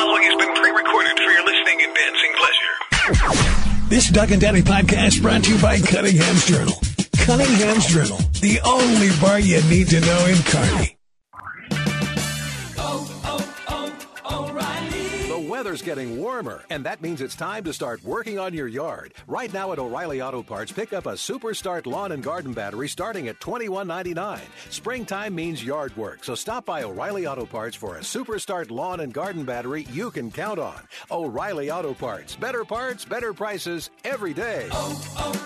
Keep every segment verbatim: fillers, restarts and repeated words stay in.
following has been pre-recorded for your listening and dancing pleasure. This Doug and Daddy podcast brought to you by Cunningham's Journal. Cunningham's Journal, the only bar you need to know in Kearney. The weather's getting warmer, and that means it's time to start working on your yard. Right now at O'Reilly Auto Parts, pick up a Super Start Lawn and Garden Battery starting at twenty-one ninety-nine. Springtime means yard work, so stop by O'Reilly Auto Parts for a Super Start Lawn and Garden Battery you can count on. O'Reilly Auto Parts. Better parts, better prices every day. Oh,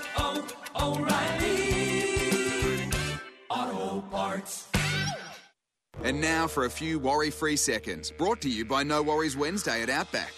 oh, oh, O'Reilly Auto Parts. And now for a few worry-free seconds, brought to you by No Worries Wednesday at Outback.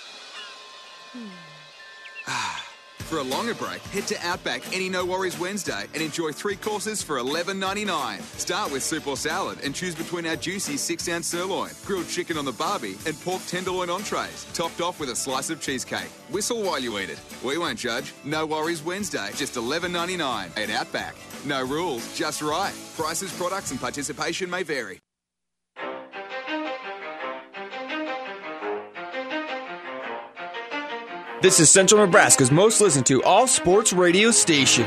For a longer break, head to Outback any No Worries Wednesday and enjoy three courses for eleven ninety-nine. Start with soup or salad and choose between our juicy six-ounce sirloin, grilled chicken on the barbie, and pork tenderloin entrees, topped off with a slice of cheesecake. Whistle while you eat it. We won't judge. No Worries Wednesday, just eleven ninety-nine at Outback. No rules, just right. Prices, products, and participation may vary. This is Central Nebraska's most listened to all-sports radio station.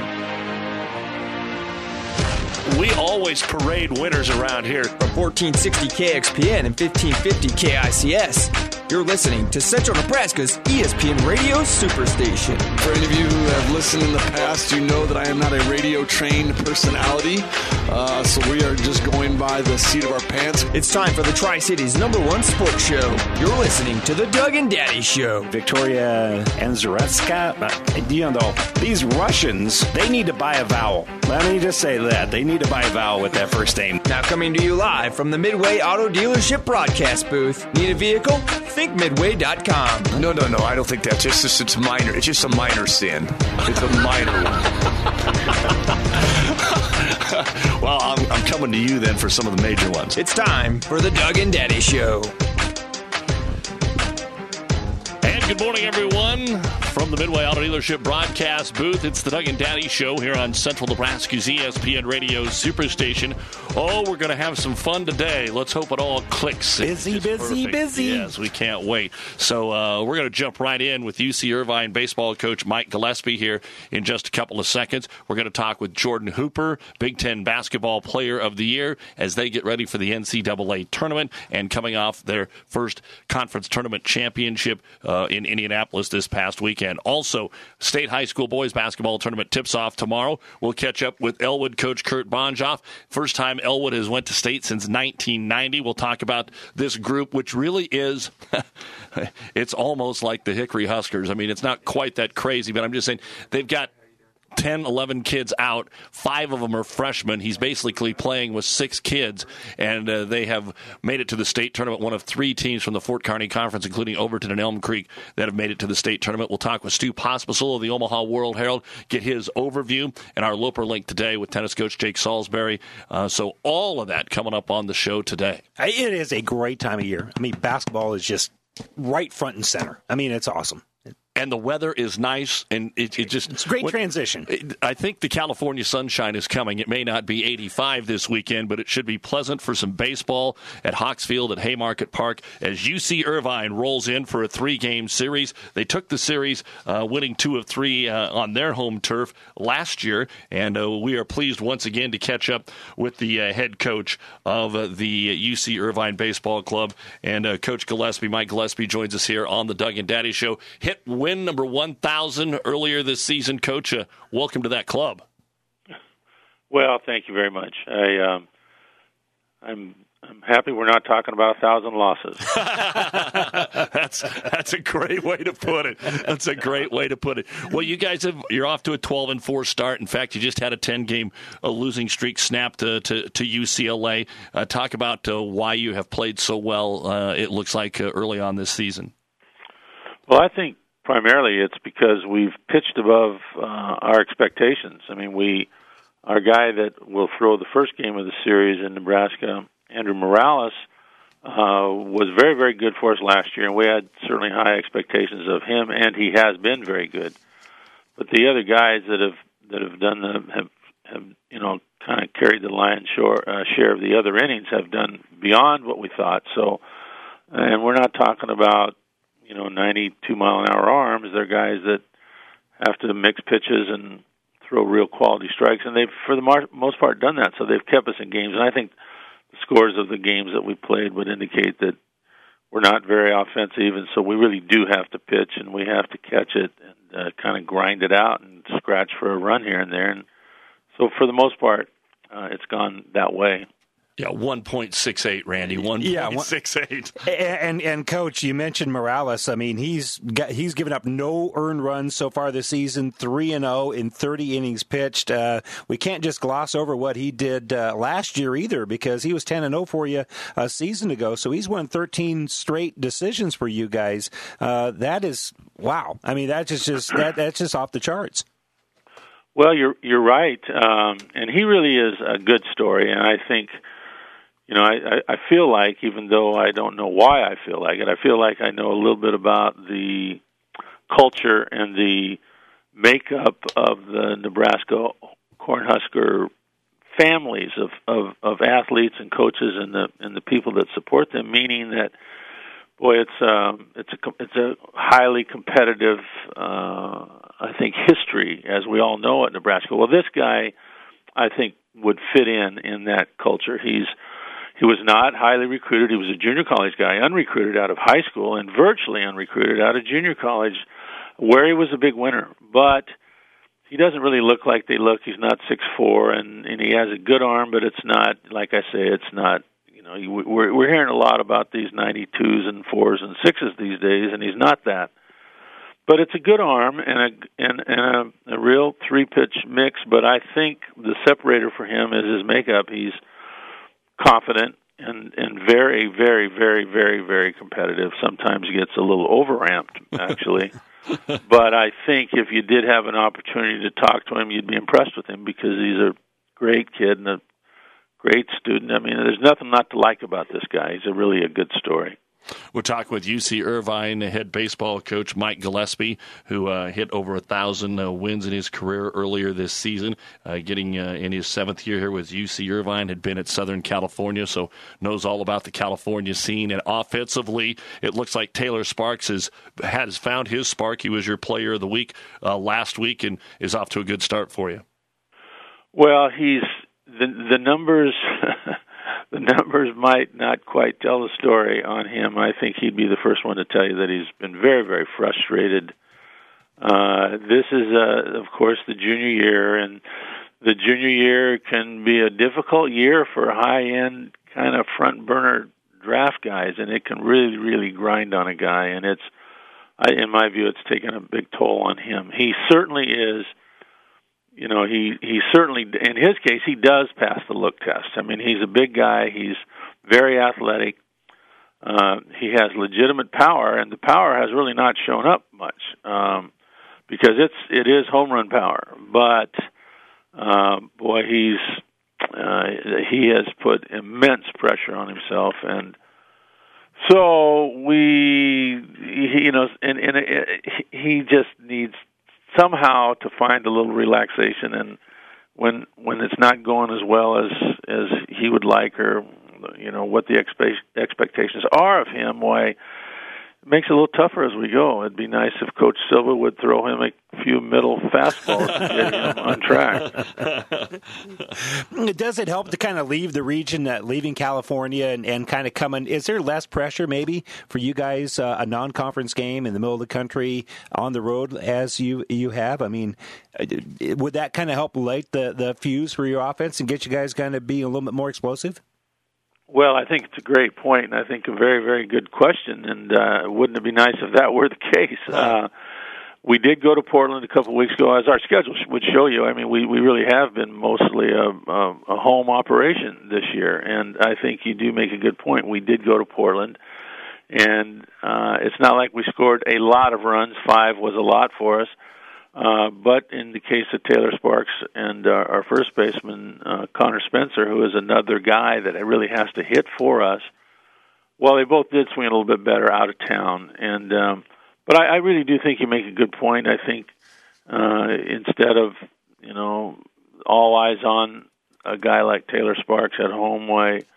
We always parade winners around here. From fourteen sixty K X P N and fifteen fifty K I C S. You're listening to Central Nebraska's E S P N Radio Superstation. For any of you who have listened in the past, you know that I am not a radio-trained personality, uh, so we are just going by the seat of our pants. It's time for the Tri-City's number one sports show. You're listening to the Doug and Daddy Show. Victoria Anzaretska, you know, these Russians, they need to buy a vowel. Let me just say that. They need to buy a vowel with that first name. Now coming to you live from the Midway Auto Dealership broadcast booth. Need a vehicle? think midway dot com. No, no, no. I don't think that's just, just it's minor. It's just a minor sin. It's a minor one. Well, I'm, I'm coming to you then for some of the major ones. It's time for the Doug and Daddy Show. And good morning, everyone. From the Midway Auto Dealership broadcast booth, it's the Doug and Daddy Show here on Central Nebraska's E S P N Radio Superstation. Oh, we're going to have some fun today. Let's hope it all clicks. Busy, busy, perfect. busy. Yes, we can't wait. So uh, we're going to jump right in with U C Irvine baseball coach Mike Gillespie here in just a couple of seconds. We're going to talk with Jordan Hooper, Big Ten Basketball Player of the Year, as they get ready for the N C double A tournament and coming off their first conference tournament championship uh, in Indianapolis this past weekend. Also, State High School Boys Basketball Tournament tips off tomorrow. We'll catch up with Elwood coach Kurt Bonjoff. First time Elwood has went to state since nineteen ninety. We'll talk about this group, which really is, it's almost like the Hickory Huskers. I mean, it's not quite that crazy, but I'm just saying they've got ten, eleven kids out. Five of them are freshmen. He's basically playing with six kids, and uh, they have made it to the state tournament, one of three teams from the Fort Kearney Conference, including Overton and Elm Creek, that have made it to the state tournament. We'll talk with Stu Pospisil of the Omaha World Herald, get his overview, and our Loper Link today with tennis coach Jake Salisbury. Uh, so all of that coming up on the show today. It is a great time of year. I mean, basketball is just right front and center. I mean, it's awesome. And the weather is nice, and it, it just... It's a great when, transition. It, I think the California sunshine is coming. It may not be eighty-five this weekend, but it should be pleasant for some baseball at Hawksfield at Haymarket Park as U C Irvine rolls in for a three-game series. They took the series, uh, winning two of three uh, on their home turf last year, and uh, we are pleased once again to catch up with the uh, head coach of uh, the U C Irvine Baseball Club. And uh, Coach Gillespie, Mike Gillespie, joins us here on the Doug and Daddy Show. Hit win number one thousand earlier this season. Coach, uh, welcome to that club. Well, thank you very much. I, um, I'm I'm happy we're not talking about a thousand losses. that's that's a great way to put it. That's a great way to put it. Well, you guys have you're off to a twelve and four start. In fact, you just had a ten game uh, losing streak snapped to to, to U C L A. Uh, talk about uh, why you have played so well. Uh, it looks like uh, early on this season. Well, I think primarily it's because we've pitched above uh, our expectations. I mean, we our guy that will throw the first game of the series in Nebraska, Andrew Morales, uh, was very, very good for us last year, and we had certainly high expectations of him, and he has been very good. But the other guys that have that have done the have have you know kind of carried the lion's share, uh, share of the other innings have done beyond what we thought. So And we're not talking about, you know, ninety-two mile an hour arms. They're guys that have to mix pitches and throw real quality strikes, and they've, for the mar- most part, done that. So they've kept us in games, and I think the scores of the games that we played would indicate that we're not very offensive, and so we really do have to pitch, and we have to catch it and uh, kind of grind it out and scratch for a run here and there. And so for the most part, uh, it's gone that way. Yeah, one point six eight, Randy. one point six eight. Yeah, and and Coach, you mentioned Morales. I mean, he's got, he's given up no earned runs so far this season, three and zero in thirty innings pitched. Uh, we can't just gloss over what he did uh, last year either, because he was ten and zero for you a season ago. So he's won thirteen straight decisions for you guys. Uh, that is wow. I mean, that's just, just that that's just off the charts. Well, you're you're right, um, and he really is a good story, and I think. You know, I, I feel like, even though I don't know why I feel like it, I feel like I know a little bit about the culture and the makeup of the Nebraska Cornhusker families of, of, of athletes and coaches and the and the people that support them. Meaning that, boy, it's um it's a it's a highly competitive, uh, I think, history, as we all know at Nebraska. Well, this guy, I think, would fit in in that culture. He's He was not highly recruited. He was a junior college guy, unrecruited out of high school, and virtually unrecruited out of junior college, where he was a big winner. But he doesn't really look like they look. He's not six foot four, and, and he has a good arm, but it's not, like I say, it's not, you know, we're, we're hearing a lot about these ninety-twos and fours and sixes these days, and he's not that. But it's a good arm and a and, and a, a real three-pitch mix, but I think the separator for him is his makeup. He's confident and and very, very, very, very, very competitive. Sometimes gets a little overamped, actually. But I think if you did have an opportunity to talk to him, you'd be impressed with him, because he's a great kid and a great student. I mean, there's nothing not to like about this guy. He's a really a good story. We're talking with U C Irvine head baseball coach Mike Gillespie, who uh, hit over a thousand uh, wins in his career earlier this season, uh, getting uh, in his seventh year here with U C Irvine, had been at Southern California, so knows all about the California scene. And offensively, it looks like Taylor Sparks has, has found his spark. He was your player of the week uh, last week and is off to a good start for you. Well, he's the the numbers... The numbers might not quite tell the story on him. I think he'd be the first one to tell you that he's been very, very frustrated. Uh, this is, uh, of course, the junior year, and the junior year can be a difficult year for high-end kind of front-burner draft guys, and it can really, really grind on a guy. And it's, I, in my view, it's taken a big toll on him. He certainly is. You know, he, he certainly, in his case, he does pass the look test. I mean, he's a big guy. He's very athletic. Uh, he has legitimate power, and the power has really not shown up much um, because it's it is home run power. But uh, boy, he's uh, he has put immense pressure on himself, and so we, he, you know, and, and it, he just needs somehow to find a little relaxation, and when when it's not going as well as as he would like, or you know what the expe- expectations are of him, why it makes it a little tougher as we go. It'd be nice if Coach Silva would throw him a few middle fastballs to get him on track. Does it help to kind of leave the region, uh, leaving California, and, and kind of coming? Is there less pressure maybe for you guys, uh, a non-conference game in the middle of the country on the road as you you have? I mean, would that kind of help light the, the fuse for your offense and get you guys kind of being a little bit more explosive? Well, I think it's a great point, and I think a very, very good question, and uh, wouldn't it be nice if that were the case? Uh, we did go to Portland a couple of weeks ago, as our schedule would show you. I mean, we, we really have been mostly a, a, a home operation this year, and I think you do make a good point. We did go to Portland, and uh, it's not like we scored a lot of runs. Five was a lot for us. Uh, but in the case of Taylor Sparks and uh, our first baseman, uh, Connor Spencer, who is another guy that really has to hit for us, well, they both did swing a little bit better out of town. And um, but I, I really do think you make a good point. I think uh, instead of, you know, all eyes on a guy like Taylor Sparks at home, why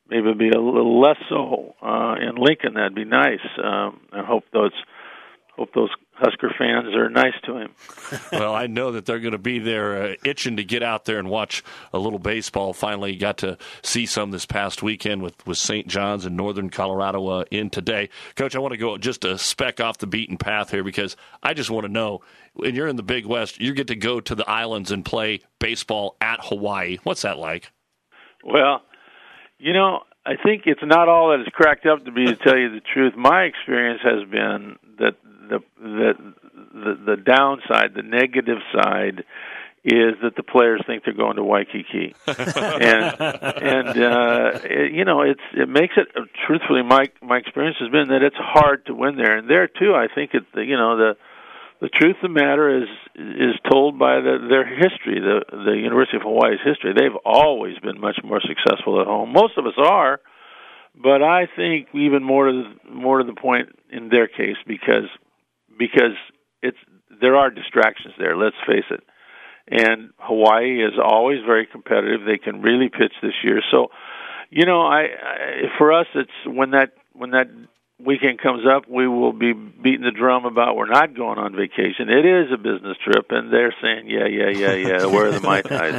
maybe it'll be a little less so uh, in Lincoln. That'd be nice. Um, I hope those hope those Husker fans are nice to him. Well, I know that they're going to be there uh, itching to get out there and watch a little baseball. Finally got to see some this past weekend with, with Saint John's and Northern Colorado uh, in today. Coach, I want to go just a speck off the beaten path here because I just want to know, when you're in the Big West, you get to go to the islands and play baseball at Hawaii. What's that like? Well, you know, I think it's not all that it's cracked up to be, to tell you the truth. My experience has been that the the the, the downside, the negative side, is that the players think they're going to Waikiki, and and uh, it, you know, it's it makes it. Truthfully, my my experience has been that it's hard to win there, and there too, I think it. You know, the the truth of the matter is is told by the, their history, the the University of Hawaii's history. They've always been much more successful at home. Most of us are, but I think even more to the, more to the point in their case because because it's there are distractions there. Let's face it. And Hawaii is always very competitive. They can really pitch this year. So, you know, I, I for us, it's when that when that weekend comes up, we will be beating the drum about we're not going on vacation. It is a business trip, and they're saying, yeah, yeah, yeah, yeah. Where are the Mai Tais?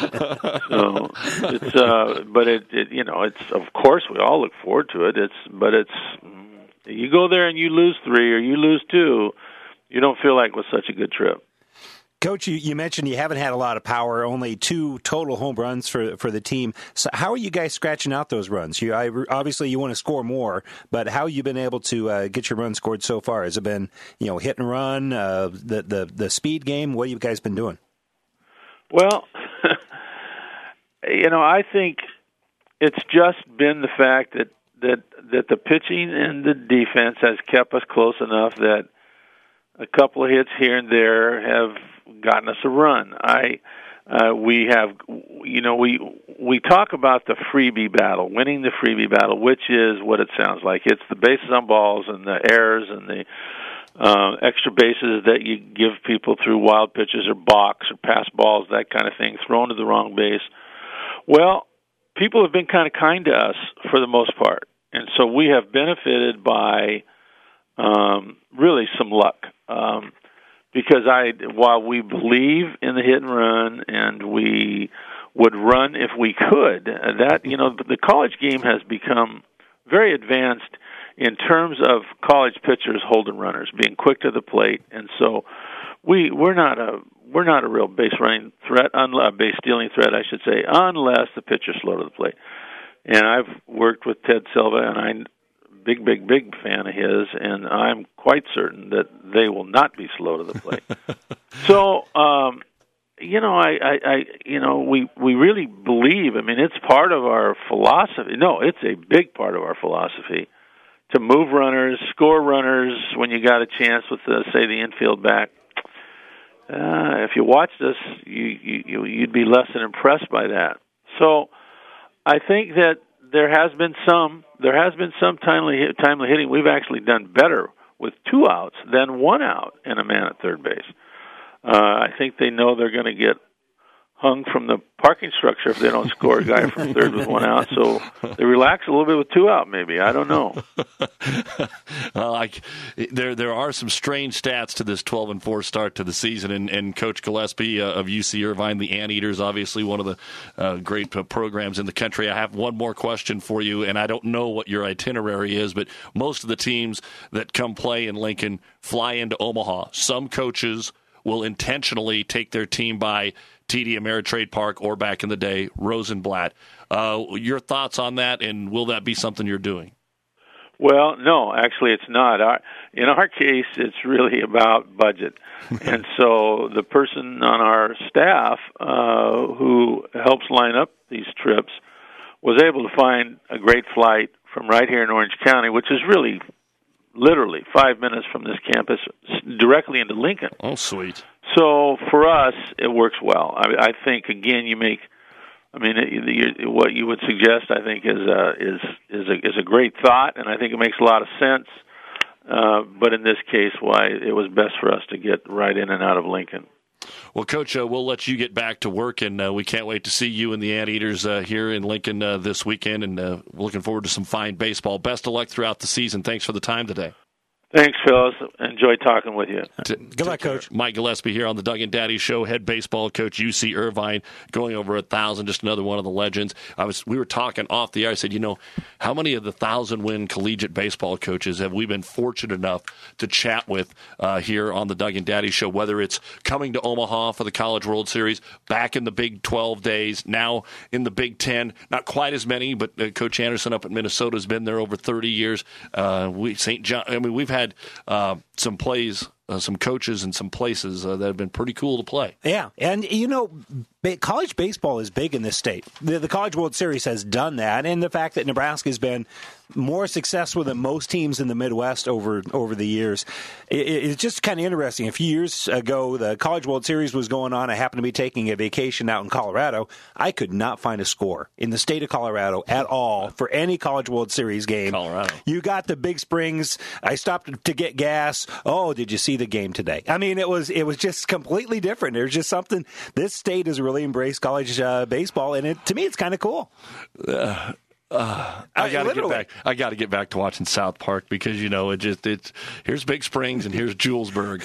So it's, uh, but it, it, you know, it's of course we all look forward to it. It's, but it's you go there and you lose three or you lose two, you don't feel like it was such a good trip. Coach, you, you mentioned you haven't had a lot of power, only two total home runs for for the team. So how are you guys scratching out those runs? You I, obviously you want to score more, but how have you been able to uh, get your runs scored so far? Has it been, you know, hit and run, uh, the, the the speed game? What have you guys been doing? Well, you know, I think it's just been the fact that, that, that the pitching and the defense has kept us close enough that a couple of hits here and there have gotten us a run. I uh, we have, you know, we we talk about the freebie battle, winning the freebie battle, which is what it sounds like. It's the bases on balls and the errors and the uh, extra bases that you give people through wild pitches or balks or pass balls, that kind of thing, thrown to the wrong base. Well, people have been kind of kind to us for the most part, and so we have benefited by um, really some luck. Um, because I, while we believe in the hit and run, and we would run if we could, that, you know, the college game has become very advanced in terms of college pitchers holding runners, being quick to the plate, and so we we're not a we're not a real base running threat, unless, base stealing threat, I should say, unless the pitcher's slow to the plate. And I've worked with Ted Silva, and I. big, big, big fan of his, and I'm quite certain that they will not be slow to the plate. so, um, you know, I, I, I, you know, we, we really believe, I mean, it's part of our philosophy. No, it's a big part of our philosophy to move runners, score runners when you got a chance with, the, say, the infield back. Uh, if you watched us, you, you, you'd be less than impressed by that. So I think that There has been some. There has been some timely timely hitting. We've actually done better with two outs than one out and a man at third base. Uh, I think they know they're going to get hung from the parking structure if they don't score a guy from third with one out. So they relax a little bit with two out, maybe. I don't know. well, like there, there are some strange stats to this twelve and four start to the season. And, and Coach Gillespie uh, of U C Irvine, the Anteaters, obviously one of the uh, great uh, programs in the country. I have one more question for you, and I don't know what your itinerary is, but most of the teams that come play in Lincoln fly into Omaha. Some coaches will intentionally take their team by T D Ameritrade Park, or back in the day, Rosenblatt. Uh, your thoughts on that, and will that be something you're doing? Well, no, actually it's not. Our, in our case, it's really about budget. And so the person on our staff uh, who helps line up these trips was able to find a great flight from right here in Orange County, which is really literally five minutes from this campus directly into Lincoln. Oh, sweet. So for us, it works well. I, I think, again, you make, I mean, it, you, what you would suggest, I think, is a, is is a, is a great thought, and I think it makes a lot of sense. Uh, but in this case, why it was best for us to get right in and out of Lincoln. Well, Well, Coach, uh, we'll let you get back to work, and uh, we can't wait to see you and the Anteaters uh, here in Lincoln uh, this weekend, and uh, we're looking forward to some fine baseball. Best of luck throughout the season. Thanks for the time today. Thanks, Phyllis. Enjoy talking with you. Good luck, Coach. Mike Gillespie here on the Doug and Daddy Show, head baseball coach, U C Irvine, going over a thousand, just another one of the legends. I was, we were talking off the air. I said, you know, how many of the thousand-win collegiate baseball coaches have we been fortunate enough to chat with uh, here on the Doug and Daddy Show, whether it's coming to Omaha for the College World Series, back in the Big twelve days, now in the Big ten. Not quite as many, but uh, Coach Anderson up at Minnesota has been there over thirty years. Uh, we Saint John. I mean, we've had Had, uh, some plays, uh, some coaches, and some places uh, that have been pretty cool to play. Yeah, and you know, ba- college baseball is big in this state. The, the College World Series has done that, and the fact that Nebraska has been more successful than most teams in the Midwest over over the years. It, it's just kind of interesting. A few years ago, the College World Series was going on. I happened to be taking a vacation out in Colorado. I could not find a score in the state of Colorado at all for any College World Series game. Colorado. You got the Big Springs. I stopped to get gas. Oh, did you see the game today? I mean, it was it was just completely different. There's just something. This state has really embraced college uh, baseball, and it, to me, it's kind of cool. Uh. Uh, I got to get back. I got to get back to watching South Park because you know it just it's here's Big Springs and here's Julesburg.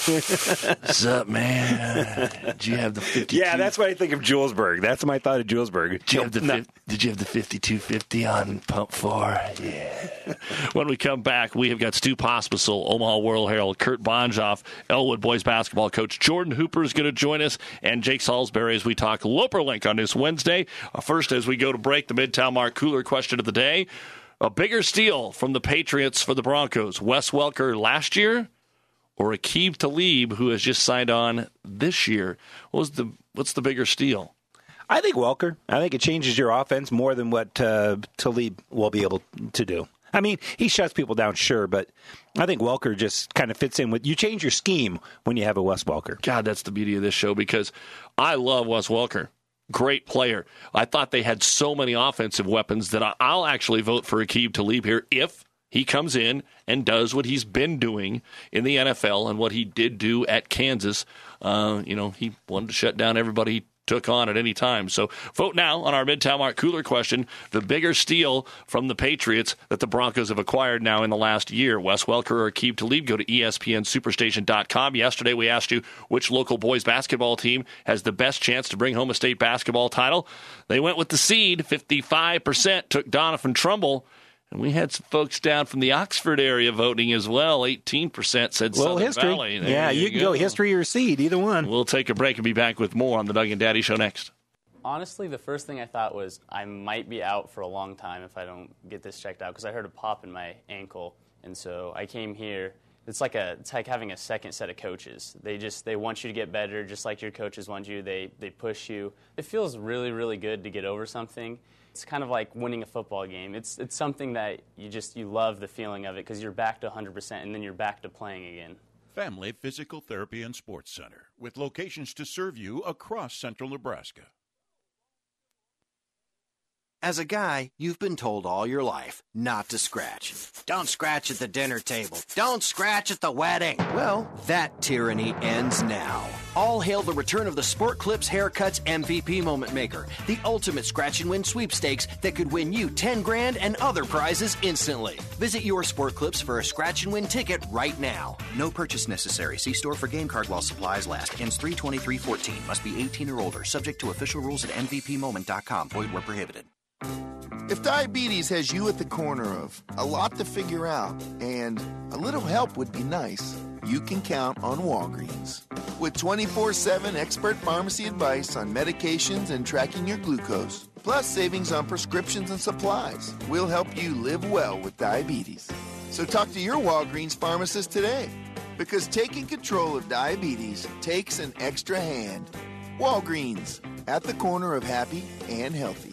What's up, man? Did you have the fifty-two? Yeah, that's what I think of Julesburg. That's my thought of Julesburg. Did you have the no. Did you have the fifty-two fifty on pump four? Yeah. When we come back, we have got Stu Pospisil, Omaha World Herald, Kurt Bonjoff, Elwood boys basketball coach Jordan Hooper is going to join us, and Jake Salisbury as we talk Loperlink on this Wednesday. Uh, first, as we go to break, the Midtown Mark Cooler question of the day. A bigger steal from the Patriots for the Broncos, Wes Welker last year or Aqib Talib, who has just signed on this year? What was the, what's the bigger steal? I think Welker. I think it changes your offense more than what uh, Talib will be able to do. I mean, he shuts people down, sure, but I think Welker just kind of fits in with, you change your scheme when you have a Wes Welker. God, that's the beauty of this show because I love Wes Welker. Great player. I thought they had so many offensive weapons that I'll actually vote for Aqib Talib here if he comes in and does what he's been doing in the N F L and what he did do at Kansas. Uh, you know, he wanted to shut down everybody he took on at any time. So vote now on our Midtown Mark Cooler question. The bigger steal from the Patriots that the Broncos have acquired now in the last year. Wes Welker or Aqib Talib, go to E S P N Superstation dot com. Yesterday we asked you which local boys basketball team has the best chance to bring home a state basketball title. They went with the seed. fifty-five percent took Donovan Trumbull. And we had some folks down from the Oxford area voting as well. eighteen percent said well, Southern history. Valley. There yeah, you, you can go. go history or seed, either one. We'll take a break and be back with more on the Doug and Daddy Show next. Honestly, the first thing I thought was I might be out for a long time if I don't get this checked out because I heard a pop in my ankle. And so I came here. It's like a it's like having a second set of coaches. They just they want you to get better just like your coaches want you. They they push you. It feels really, really good to get over something. It's kind of like winning a football game. It's it's something that you just you love the feeling of it because you're back to one hundred percent and then you're back to playing again. Family Physical Therapy and Sports Center with locations to serve you across central Nebraska. As a guy, you've been told all your life not to scratch. Don't scratch at the dinner table. Don't scratch at the wedding. Well, that tyranny ends now. All hail the return of the Sport Clips Haircuts M V P Moment Maker, the ultimate scratch and win sweepstakes that could win you ten grand and other prizes instantly. Visit your Sport Clips for a scratch and win ticket right now. No purchase necessary. See store for game card while supplies last. Ends three twenty-three fourteen. Must be eighteen or older. Subject to official rules at M V P moment dot com. Void where prohibited. If diabetes has you at the corner of a lot to figure out and a little help would be nice, you can count on Walgreens. With twenty-four seven expert pharmacy advice on medications and tracking your glucose, plus savings on prescriptions and supplies, we'll help you live well with diabetes. So talk to your Walgreens pharmacist today, because taking control of diabetes takes an extra hand. Walgreens, at the corner of happy and healthy.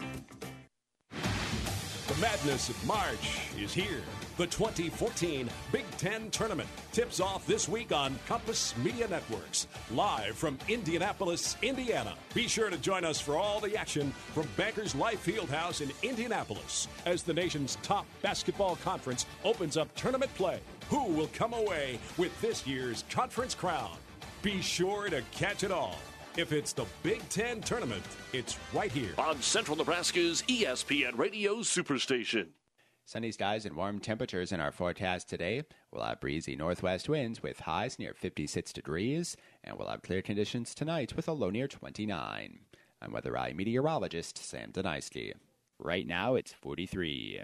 The madness of March is here. The twenty fourteen Big Ten Tournament tips off this week on Compass Media Networks, live from Indianapolis, Indiana. Be sure to join us for all the action from Bankers Life Fieldhouse in Indianapolis as the nation's top basketball conference opens up tournament play. Who will come away with this year's conference crown? Be sure to catch it all If it's the Big Ten Tournament, it's right here on Central Nebraska's E S P N Radio Superstation. Sunny skies and warm temperatures in our forecast today. We'll have breezy northwest winds with highs near fifty-six degrees, and we'll have clear conditions tonight with a low near twenty-nine. I'm Weather Eye meteorologist Sam Donisky. Right now it's forty-three.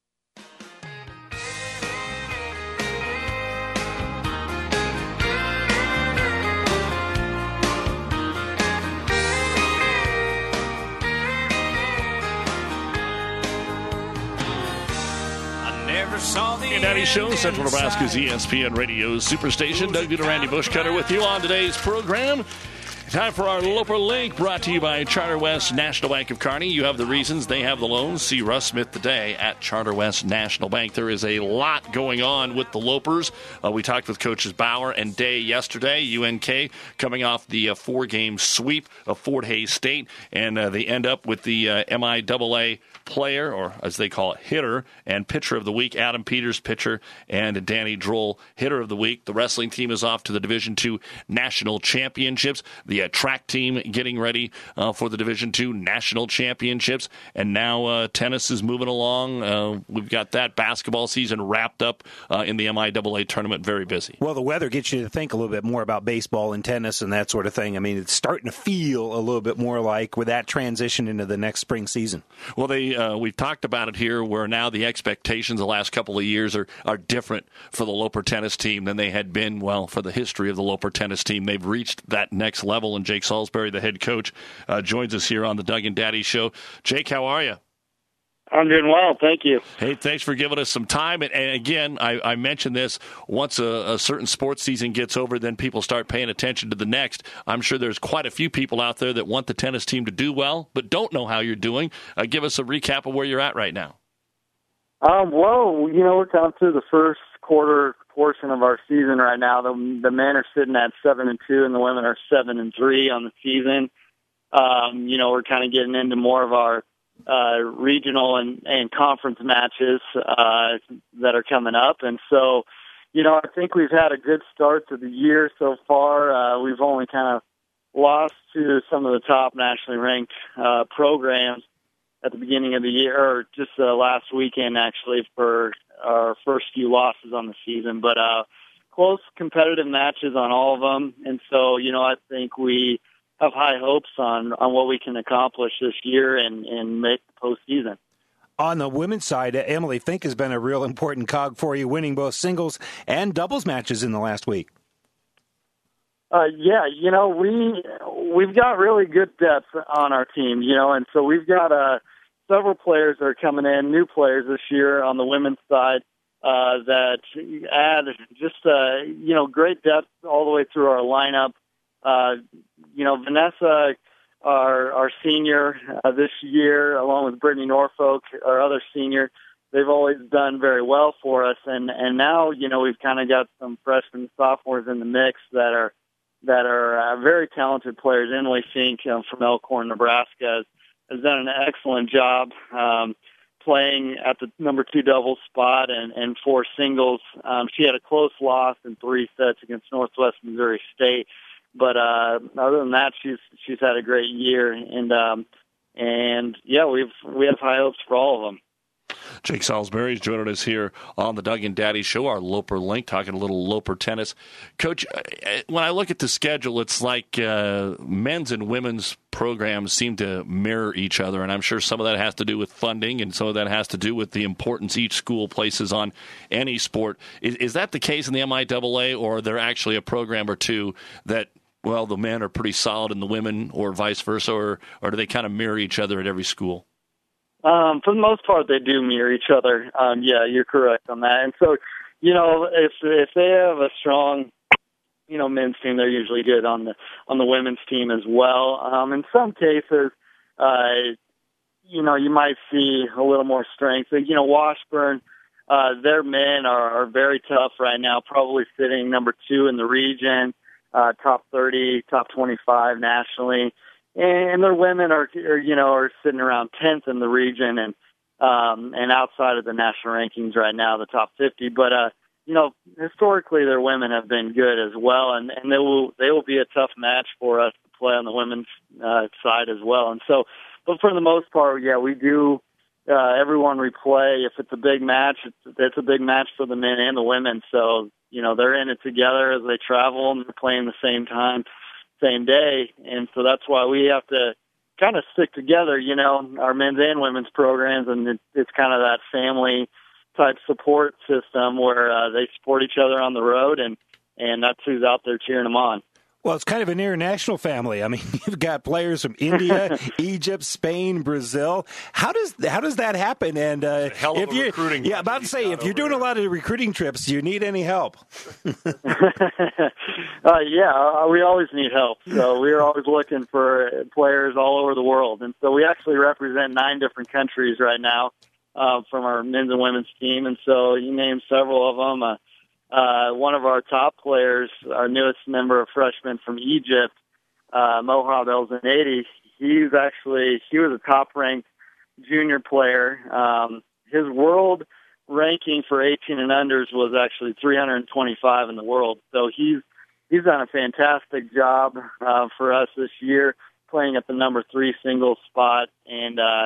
And Daddy Show, Central Nebraska's E S P N Radio Superstation. Doug Duda, Randy Bushcutter with you on today's program. Time for our Loper Link, brought to you by Charter West National Bank of Kearney. You have the reasons, they have the loans. See Russ Smith today at Charter West National Bank. There is a lot going on with the Lopers. Uh, we talked with coaches Bauer and Day yesterday. U N K coming off the uh, four-game sweep of Fort Hays State, and uh, they end up with the uh, M I A A player, or as they call it, hitter, and pitcher of the week, Adam Peters, pitcher, and Danny Droll, hitter of the week. The wrestling team is off to the Division two National Championships. The uh, track team getting ready uh, for the Division two National Championships. And now uh, tennis is moving along. Uh, we've got that basketball season wrapped up uh, in the M I A A tournament. Very busy. Well, the weather gets you to think a little bit more about baseball and tennis and that sort of thing. I mean, it's starting to feel a little bit more like with that transition into the next spring season. Well, they uh, we've talked about it here, where now the expectations the last couple of years are, are different for the Loper tennis team than they had been, well, for the history of the Loper tennis team. They've reached that next level, and Jake Salisbury, the head coach, uh, joins us here on the Doug and Daddy Show. Jake, how are you? I'm doing well, thank you. Hey, thanks for giving us some time. And, and again, I, I mentioned this, once a, a certain sports season gets over, then people start paying attention to the next. I'm sure there's quite a few people out there that want the tennis team to do well, but don't know how you're doing. Uh, give us a recap of where you're at right now. Um, well, you know, we're coming through the first quarter portion of our season right now. The, the men are sitting at seven and two, and the women are seven and three on the season. Um, you know, we're kind of getting into more of our uh, regional and, and conference matches uh, that are coming up, and so, you know, I think we've had a good start to the year so far. Uh, we've only kind of lost to some of the top nationally ranked uh, programs at the beginning of the year, or just uh, last weekend, actually, for our first few losses on the season. But uh, close competitive matches on all of them. And so, you know, I think we have high hopes on, on what we can accomplish this year and, and make the postseason. On the women's side, Emily Fink has been a real important cog for you, winning both singles and doubles matches in the last week. Uh, yeah, you know, we, we've got really good depth on our team, you know, and so we've got uh, several players that are coming in, new players this year on the women's side uh, that add just, uh, you know, great depth all the way through our lineup. Uh, you know, Vanessa, our, our senior uh, this year, along with Brittany Norfolk, our other senior, they've always done very well for us. And, and now, you know, we've kind of got some freshmen and sophomores in the mix that are that are uh, very talented players. Emily Fink um, from Elkhorn, Nebraska, has, has done an excellent job um, playing at the number two doubles spot and, and four singles. Um, she had a close loss in three sets against Northwest Missouri State. But uh, other than that, she's she's had a great year, and um, and yeah, we've we have high hopes for all of them. Jake Salisbury is joining us here on the Doug and Daddy Show, our Loper Link, talking a little Loper tennis. Coach, when I look at the schedule, it's like uh, men's and women's programs seem to mirror each other, and I'm sure some of that has to do with funding, and some of that has to do with the importance each school places on any sport. Is, is that the case in the M I A A, or are there actually a program or two that, well, the men are pretty solid in the women, or vice versa, or, or do they kind of mirror each other at every school? Um, for the most part, they do mirror each other. Um, yeah, you're correct on that. And so, you know, if if they have a strong, you know, men's team, they're usually good on the on the women's team as well. Um, in some cases, uh, you know, you might see a little more strength. You know, Washburn, uh, their men are, are very tough right now, probably sitting number two in the region, uh, top thirty, top twenty-five nationally. And their women are, are, you know, are sitting around tenth in the region and um, and outside of the national rankings right now, the top fifty. But uh, you know, historically, their women have been good as well, and, and they will they will be a tough match for us to play on the women's uh, side as well. And so, but for the most part, yeah, we do. Uh, everyone replay. If it's a big match, it's, it's a big match for the men and the women. So, you know, they're in it together as they travel and they're playing the same time, same day. And so that's why we have to kind of stick together, you know, our men's and women's programs. And it, it's kind of that family type support system where uh, they support each other on the road, and, and that's who's out there cheering them on. Well, it's kind of an international family. I mean, you've got players from India, Egypt, Spain, Brazil. How does how does that happen? And uh, hell of if a you recruiting yeah, about to say, if you're doing here. a lot of recruiting trips, do you need any help? uh, yeah, we always need help. So we're always looking for players all over the world, and so we actually represent nine different countries right now uh, from our men's and women's team. And so you named several of them. Uh, Uh, one of our top players, our newest member of freshmen from Egypt, uh, Mohab El Zanadi, he's actually, he was a top-ranked junior player. Um, his world ranking for eighteen and unders was actually three hundred twenty-five in the world. So he's, he's done a fantastic job uh, for us this year, playing at the number three singles spot. And uh,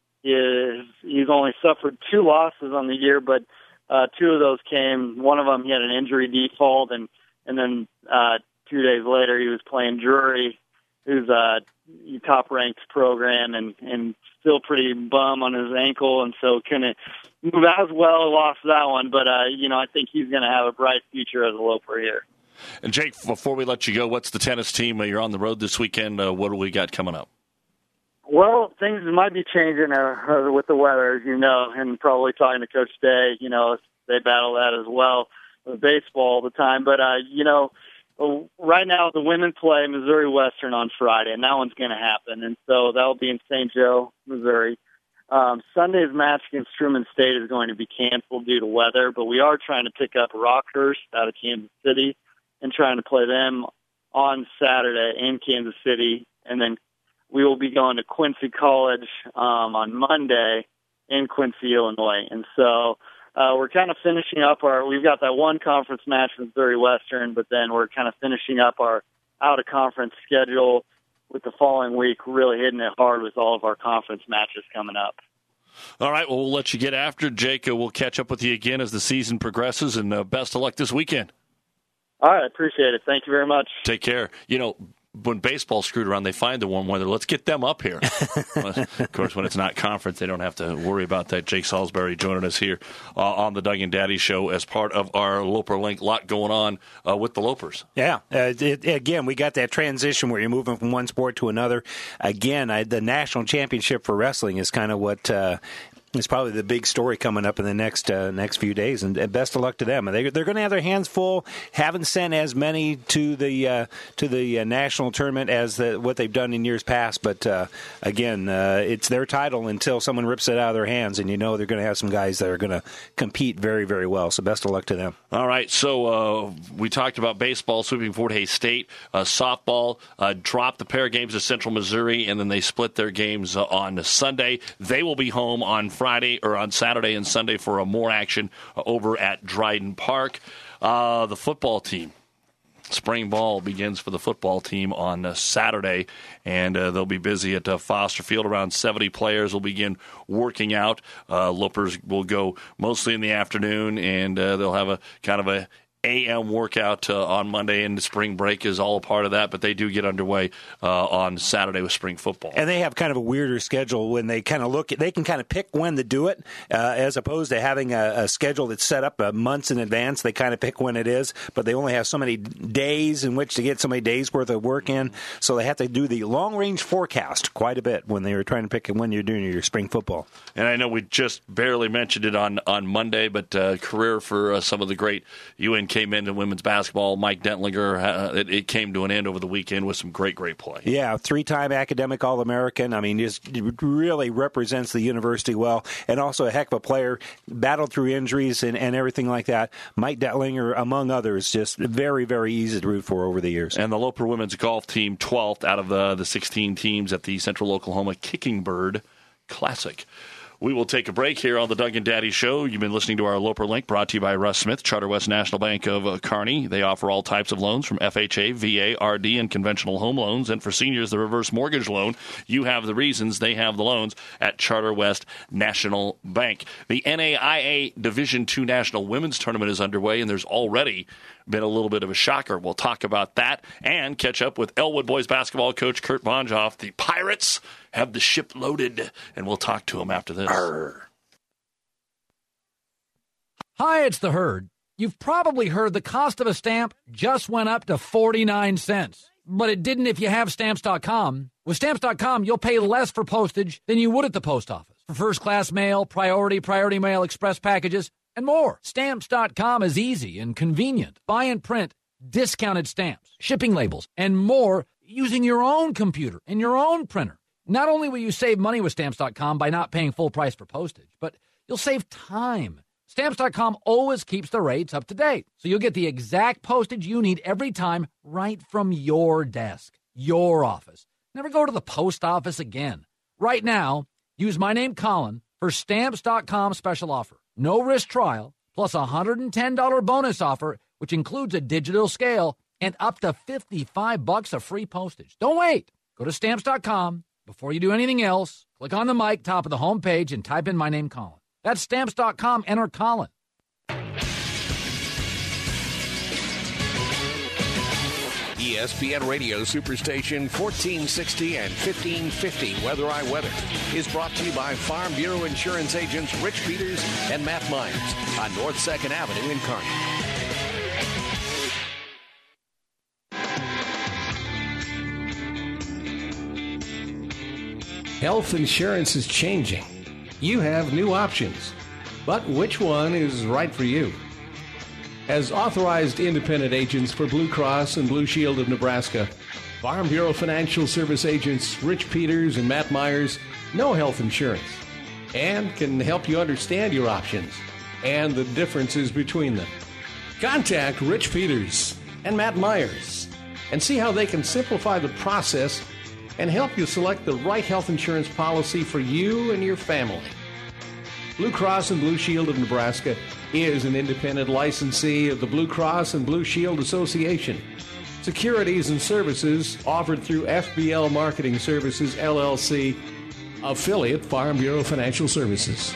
is, he's only suffered two losses on the year, but Uh, two of those came. One of them, he had an injury default, and and then uh, two days later, he was playing Drury, who's a top-ranked program, and and still pretty bum on his ankle, and so couldn't move as well. Lost that one, but uh, you know, I think he's going to have a bright future as a loper here. And Jake, before we let you go, what's the tennis team? You're on the road this weekend. Uh, what do we got coming up? Well, things might be changing uh, with the weather, as you know, and probably talking to Coach Day, you know, they battle that as well with baseball all the time. But, uh, you know, right now the women play Missouri Western on Friday, and that one's going to happen. And so that'll be in Saint Joe, Missouri. Um, Sunday's match against Truman State is going to be canceled due to weather, but we are trying to pick up Rockhurst out of Kansas City and trying to play them on Saturday in Kansas City, and then we will be going to Quincy College um, on Monday in Quincy, Illinois. And so uh, we're kind of finishing up our – we've got that one conference match with Missouri Western, but then we're kind of finishing up our out-of-conference schedule with the following week, really hitting it hard with all of our conference matches coming up. All right, well, we'll let you get after it, Jake. We'll catch up with you again as the season progresses, and uh, best of luck this weekend. All right, appreciate it. Thank you very much. Take care. You know, when baseball's screwed around, they find the warm weather. Let's get them up here. Of course, when it's not conference, they don't have to worry about that. Jake Salisbury joining us here uh, on the Doug and Daddy Show as part of our Loper Link. Lot going on uh, with the Lopers. Yeah. Uh, it, again, we got that transition where you're moving from one sport to another. Again, I, the national championship for wrestling is kind of what uh, is probably the big story coming up in the next uh, next few days. And, and best of luck to them. They, they're going to have their hands full. Haven't sent as many to the uh, to the uh, national tournament as the, what they've done in years past. But uh, again, uh, it's their title until someone rips it out of their hands. And you know they're going to have some guys that are going to compete very, very well. So best of luck to them. All right. So uh, we talked about baseball sweeping Fort Hays State. Uh, softball uh, dropped the pair of games to Central Missouri, and then they split their games uh, on Sunday. They will be home on Friday or on Saturday and Sunday for a more action uh, over at Dryden Park. Uh, the football team. Spring ball begins for the football team on uh, Saturday, and uh, they'll be busy at uh, Foster Field. Around seventy players will begin working out. Uh, Lopers will go mostly in the afternoon, and uh, they'll have a kind of a A M workout uh, on Monday, and the spring break is all a part of that, but they do get underway uh, on Saturday with spring football. And they have kind of a weirder schedule when they kind of look at, they can kind of pick when to do it, uh, as opposed to having a, a schedule that's set up uh, months in advance. They kind of pick when it is, but they only have so many days in which to get so many days worth of work in, so they have to do the long-range forecast quite a bit when they were trying to pick when you're doing your spring football. And I know we just barely mentioned it on, on Monday, but uh, career for uh, some of the great U N K men in women's basketball. Mike Dentlinger, uh, it, it came to an end over the weekend with some great, great play. Yeah, three-time academic All-American. I mean, just really represents the university well, and also a heck of a player, battled through injuries and, and everything like that. Mike Dentlinger, among others, just very, very easy to root for over the years. And the Loper women's golf team, twelfth out of the, the sixteen teams at the Central Oklahoma Kicking Bird Classic. We will take a break here on the Doug and Daddy Show. You've been listening to our Loper Link, brought to you by Russ Smith, Charter West National Bank of uh, Kearney. They offer all types of loans from F H A, V A, R D, and conventional home loans. And for seniors, the reverse mortgage loan. You have the reasons, they have the loans at Charter West National Bank. The N A I A Division two National Women's Tournament is underway, and there's already been a little bit of a shocker. We'll talk about that and catch up with Elwood boys basketball coach Kurt Bonjoff. The Pirates have the ship loaded, and we'll talk to him after this. Arr. Hi, it's the Herd. You've probably heard the cost of a stamp just went up to forty-nine cents. But it didn't if you have Stamps dot com. With Stamps dot com, you'll pay less for postage than you would at the post office. For first-class mail, priority, priority mail, express packages, and more. Stamps dot com is easy and convenient. Buy and print discounted stamps, shipping labels, and more using your own computer and your own printer. Not only will you save money with Stamps dot com by not paying full price for postage, but you'll save time. Stamps dot com always keeps the rates up to date, so you'll get the exact postage you need every time right from your desk, your office. Never go to the post office again. Right now, use my name, Colin, for Stamps dot com special offer. No risk trial, plus a one hundred ten dollars bonus offer, which includes a digital scale and up to fifty-five bucks of free postage. Don't wait. Go to Stamps dot com. Before you do anything else, click on the mic top of the home page and type in my name, Colin. That's Stamps dot com. Enter Colin. E S P N Radio Superstation fourteen sixty and fifteen fifty Weather I Weather is brought to you by Farm Bureau Insurance agents Rich Peters and Matt Myers on North second Avenue in Kearney. Health insurance is changing. You have new options, but which one is right for you? As authorized independent agents for Blue Cross and Blue Shield of Nebraska, Farm Bureau Financial Service agents Rich Peters and Matt Myers know health insurance and can help you understand your options and the differences between them. Contact Rich Peters and Matt Myers and see how they can simplify the process and help you select the right health insurance policy for you and your family. Blue Cross and Blue Shield of Nebraska is an independent licensee of the Blue Cross and Blue Shield Association. Securities and services offered through F B L Marketing Services, L L C, affiliate Farm Bureau Financial Services.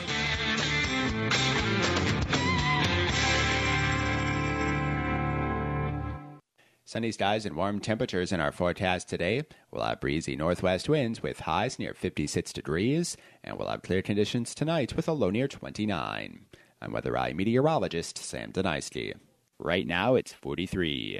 Sunny skies and warm temperatures in our forecast today. We'll have breezy northwest winds with highs near fifty-six degrees, and we'll have clear conditions tonight with a low near twenty-nine. I'm Weather Eye meteorologist Sam Donisky. Right now it's forty-three.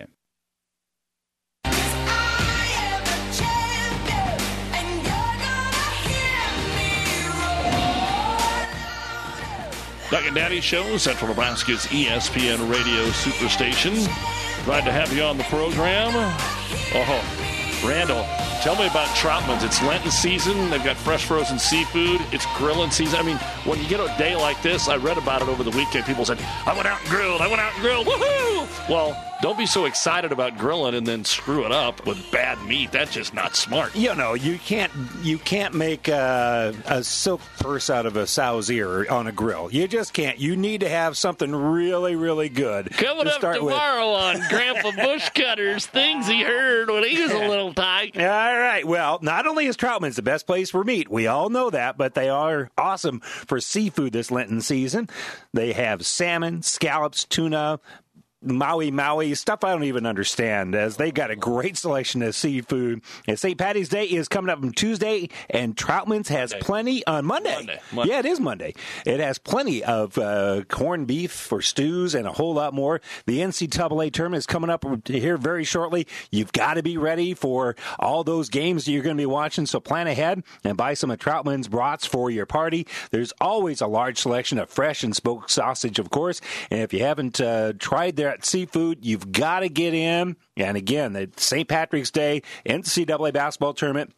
Doug and Daddy Show, Central Nebraska's E S P N Radio Superstation. Glad to have you on the program. Oh, Randall, tell me about Troutman's. It's Lenten season. They've got fresh frozen seafood. It's grilling season. I mean, when you get a day like this, I read about it over the weekend. People said, I went out and grilled. I went out and grilled. Woohoo! Well, don't be so excited about grilling and then screw it up with bad meat. That's just not smart. You know, you can't you can't make a, a silk purse out of a sow's ear on a grill. You just can't. You need to have something really, really good. Coming to up start tomorrow with. on Grandpa Bushcutter's Things He Heard When He Was a Little Tight. All right. Well, not only is Troutman's the best place for meat, we all know that, but they are awesome for seafood this Lenten season. They have salmon, scallops, tuna, Maui Maui, stuff I don't even understand, as they got a great selection of seafood. And Saint Patty's Day is coming up on Tuesday, and Troutman's has Monday. plenty on Monday. Monday. Monday. Yeah, it is Monday. It has plenty of uh, corned beef for stews and a whole lot more. The N C double A tournament is coming up here very shortly. You've got to be ready for all those games that you're going to be watching, so plan ahead and buy some of Troutman's brats for your party. There's always a large selection of fresh and smoked sausage, of course, and if you haven't uh, tried their seafood, you've got to get in. And again, the Saint Patrick's Day N C double A basketball tournament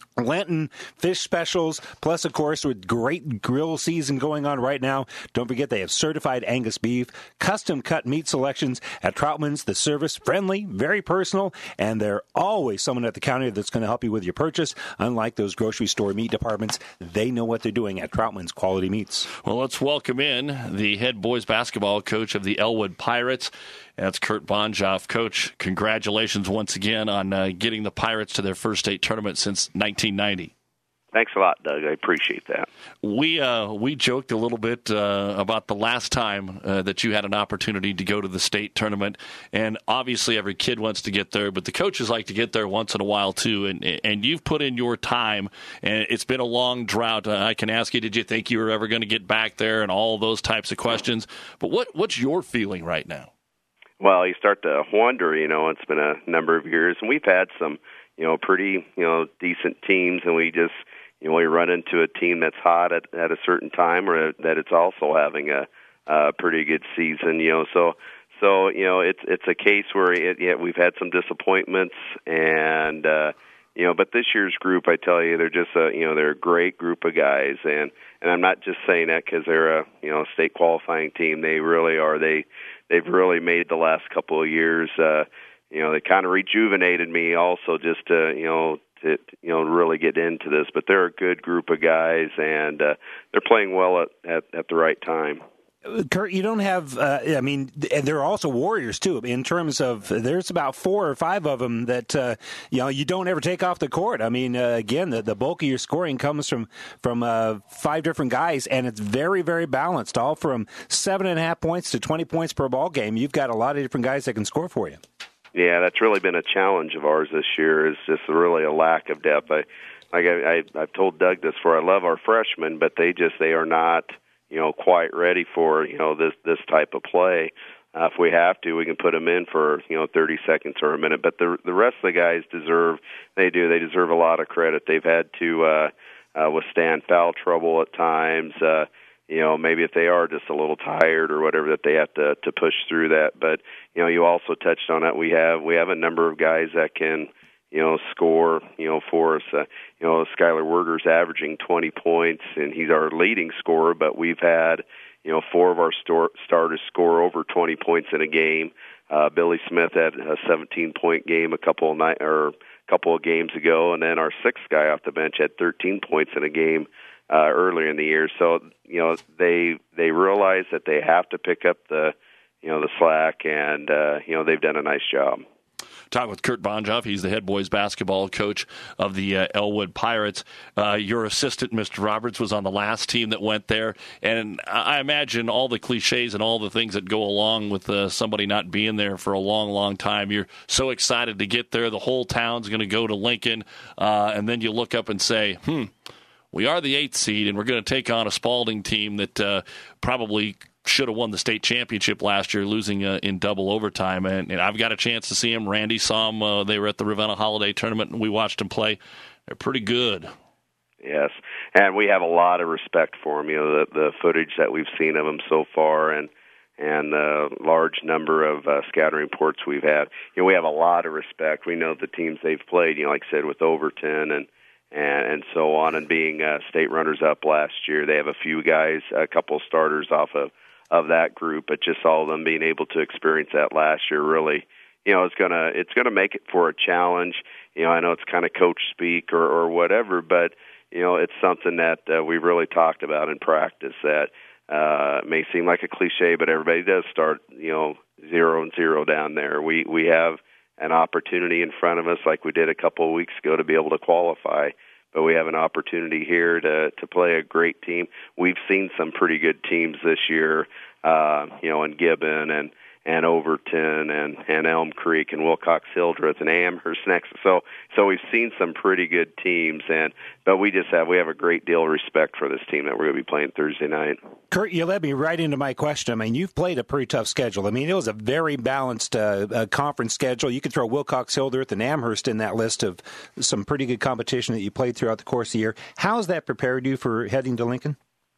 Lenten fish specials, plus, of course, with great grill season going on right now. Don't forget they have certified Angus beef, custom-cut meat selections at Troutman's. The service, friendly, very personal, and they're always someone at the counter that's going to help you with your purchase. Unlike those grocery store meat departments, they know what they're doing at Troutman's Quality Meats. Well, let's welcome in the head boys basketball coach of the Elwood Pirates. That's Kurt Bonjoff. Coach, congratulations once again on uh, getting the Pirates to their first state tournament since nineteen ninety. Thanks a lot, Doug. I appreciate that. We uh, we joked a little bit uh, about the last time uh, that you had an opportunity to go to the state tournament, and obviously every kid wants to get there, but the coaches like to get there once in a while too, and and you've put in your time, and it's been a long drought. Uh, I can ask you, did you think you were ever going to get back there, and all those types of questions, but what what's your feeling right now? Well, you start to wonder, you know, it's been a number of years, and we've had some, you know, pretty, you know, decent teams, and we just, you know, we run into a team that's hot at, at a certain time, or that it's also having a, a pretty good season, you know, so, so, you know, it's, it's a case where it, yeah, we've had some disappointments, and, uh, you know, but this year's group, I tell you, they're just a, you know, they're a great group of guys, and, and I'm not just saying that because they're a, you know, state qualifying team. They really are. They, they've really made the last couple of years, uh, you know, they kind of rejuvenated me also just to, you know, to, you know, really get into this. But they're a good group of guys, and uh, they're playing well at, at, at the right time. Kurt, you don't have, uh, I mean, and there are also warriors, too, in terms of there's about four or five of them that, uh, you know, you don't ever take off the court. I mean, uh, again, the, the bulk of your scoring comes from, from uh, five different guys, and it's very, very balanced, all from seven and a half points to twenty points per ball game. You've got a lot of different guys that can score for you. Yeah, that's really been a challenge of ours this year, is just really a lack of depth. I, like I, I, I've told Doug this before, I love our freshmen, but they just, they are not, you know, quite ready for, you know, this this type of play. Uh, if we have to, we can put them in for, you know, thirty seconds or a minute. But the the rest of the guys deserve, they do, they deserve a lot of credit. They've had to uh, uh, withstand foul trouble at times. Uh, you know, maybe if they are just a little tired or whatever, that they have to to push through that. But you know, you also touched on it. We have we have a number of guys that can, you know, score, you know, for us. Uh, you know, Skylar Werger's averaging twenty points, and he's our leading scorer, but we've had, you know, four of our store, starters score over twenty points in a game. Uh, Billy Smith had a seventeen-point game a couple of night, or a couple of games ago, and then our sixth guy off the bench had thirteen points in a game uh, earlier in the year. So, you know, they they realize that they have to pick up the, you know, the slack, and, uh, you know, they've done a nice job. Talking with Kurt Bonjoff. He's the head boys basketball coach of the uh, Elwood Pirates. Uh, your assistant, Mister Roberts, was on the last team that went there. And I imagine all the cliches and all the things that go along with uh, somebody not being there for a long, long time. You're so excited to get there. The whole town's going to go to Lincoln. Uh, and then you look up and say, hmm, we are the eighth seed, and we're going to take on a Spalding team that uh, probably – should have won the state championship last year, losing uh, in double overtime. And, and I've got a chance to see him. Randy saw him. Uh, they were at the Ravenna Holiday Tournament, and we watched him play. They're pretty good. Yes, and we have a lot of respect for him. You know, the, the footage that we've seen of him so far, and and the large number of uh, scouting reports we've had. You know, we have a lot of respect. We know the teams they've played. You know, like I said, with Overton and and, and so on, and being uh, state runners-up last year, they have a few guys, a couple starters off of. of that group, but just all of them being able to experience that last year really, you know, it's gonna it's gonna make it for a challenge. You know, I know it's kind of coach speak or, or whatever, but you know, it's something that uh, we've really talked about in practice. That uh, may seem like a cliche, but everybody does start, you know, zero and zero down there. We we have an opportunity in front of us, like we did a couple of weeks ago, to be able to qualify. But we have an opportunity here to to play a great team. We've seen some pretty good teams this year, uh, you know, in Gibbon and, and Overton and, and Elm Creek and Wilcox-Hildreth and Amherst next. So so we've seen some pretty good teams, and but we just have we have a great deal of respect for this team that we're going to be playing Thursday night. Kurt, you led me right into my question. I mean, you've played a pretty tough schedule. I mean, it was a very balanced uh, uh, conference schedule. You could throw Wilcox-Hildreth and Amherst in that list of some pretty good competition that you played throughout the course of the year. How has that prepared you for heading to Lincoln?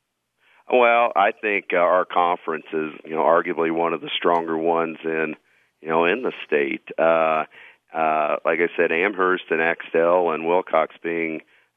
Well, I think uh, our conference is, you know, arguably one of the stronger ones in, you know, in the state. Uh, uh, like I said, Amherst and Axtell and Wilcox being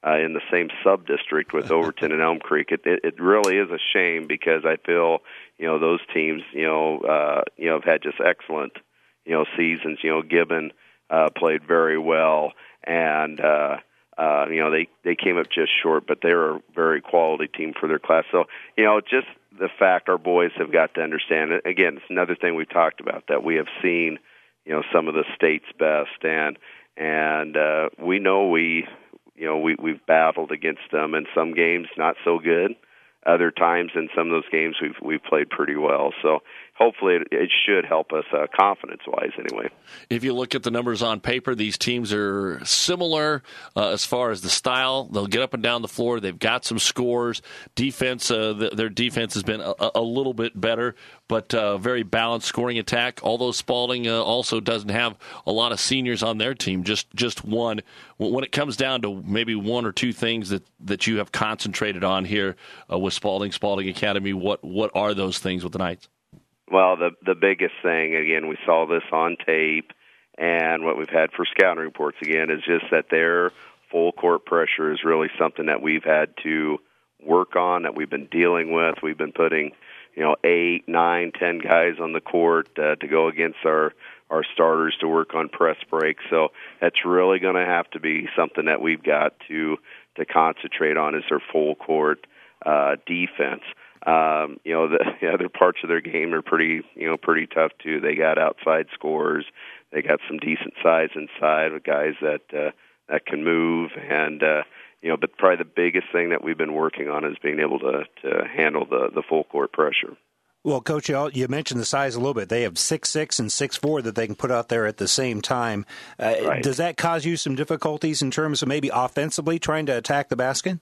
uh, in the same sub-district with Overton and Elm Creek. It, it, it really is a shame because I feel, you know, those teams, you know, uh, you know, have had just excellent, you know, seasons. You know, Gibbon uh, played very well, and uh, uh, you know, they they came up just short, but they're a very quality team for their class. So, you know, just the fact our boys have got to understand it. Again, it's another thing we've talked about, that we have seen, you know, some of the state's best, and and uh, we know we, you know, we we've battled against them in some games, not so good. Other times in some of those games we've we've played pretty well. So hopefully it, it should help us uh, confidence-wise anyway. If you look at the numbers on paper, these teams are similar uh, as far as the style. They'll get up and down the floor. They've got some scores. Defense, uh, the, their defense has been a, a little bit better, but uh, very balanced scoring attack. Although Spalding uh, also doesn't have a lot of seniors on their team, just just one. When it comes down to maybe one or two things that, that you have concentrated on here uh, with Spalding, Spalding Academy, what what are those things with the Knights? Well, the the biggest thing, again, we saw this on tape, and what we've had for scouting reports, again, is just that their full court pressure is really something that we've had to work on, that we've been dealing with. We've been putting, you know, eight, nine, ten guys on the court uh, to go against our, our starters to work on press breaks. So that's really going to have to be something that we've got to to concentrate on, is their full court uh, defense. Um, you know, the, the other parts of their game are pretty, you know, pretty tough too. They got outside scorers. They got some decent size inside with guys that uh, that can move, and uh, you know, but probably the biggest thing that we've been working on is being able to to handle the the full court pressure. Well, Coach, you mentioned the size a little bit. They have six six and six four that they can put out there at the same time. Uh, right. Does that cause you some difficulties in terms of maybe offensively trying to attack the basket?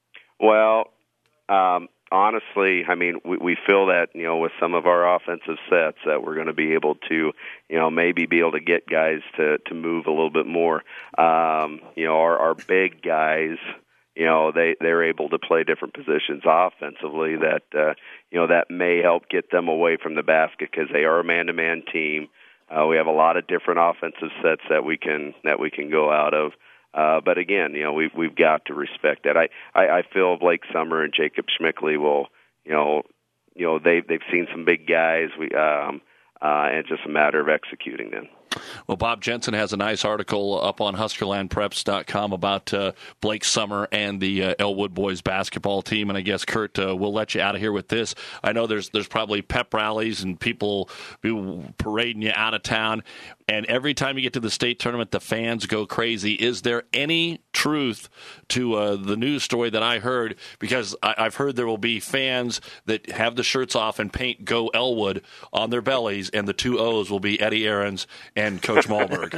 Well, um, honestly, I mean, we, we feel that, you know, with some of our offensive sets that we're going to be able to, you know, maybe be able to get guys to, to move a little bit more. Um, you know, our, our big guys, you know, they, they're able to play different positions offensively that, uh, you know, that may help get them away from the basket because they are a man-to-man team. Uh, we have a lot of different offensive sets that we can that we can go out of. Uh, but again, you know, we've we've got to respect that. I, I, I feel Blake Summer and Jacob Schmickley will, you know, you know they they've seen some big guys. We um, uh, and it's just a matter of executing them. Well, Bob Jensen has a nice article up on Husker Land Preps dot com about uh, Blake Summer and the uh, Elwood boys basketball team. And I guess, Kurt, uh, we'll let you out of here with this. I know there's there's probably pep rallies and people be parading you out of town. And every time you get to the state tournament, the fans go crazy. Is there any truth to uh, the news story that I heard? Because I, I've heard there will be fans that have the shirts off and paint "Go Elwood" on their bellies, and the two O's will be Eddie Aarons and Coach Malberg.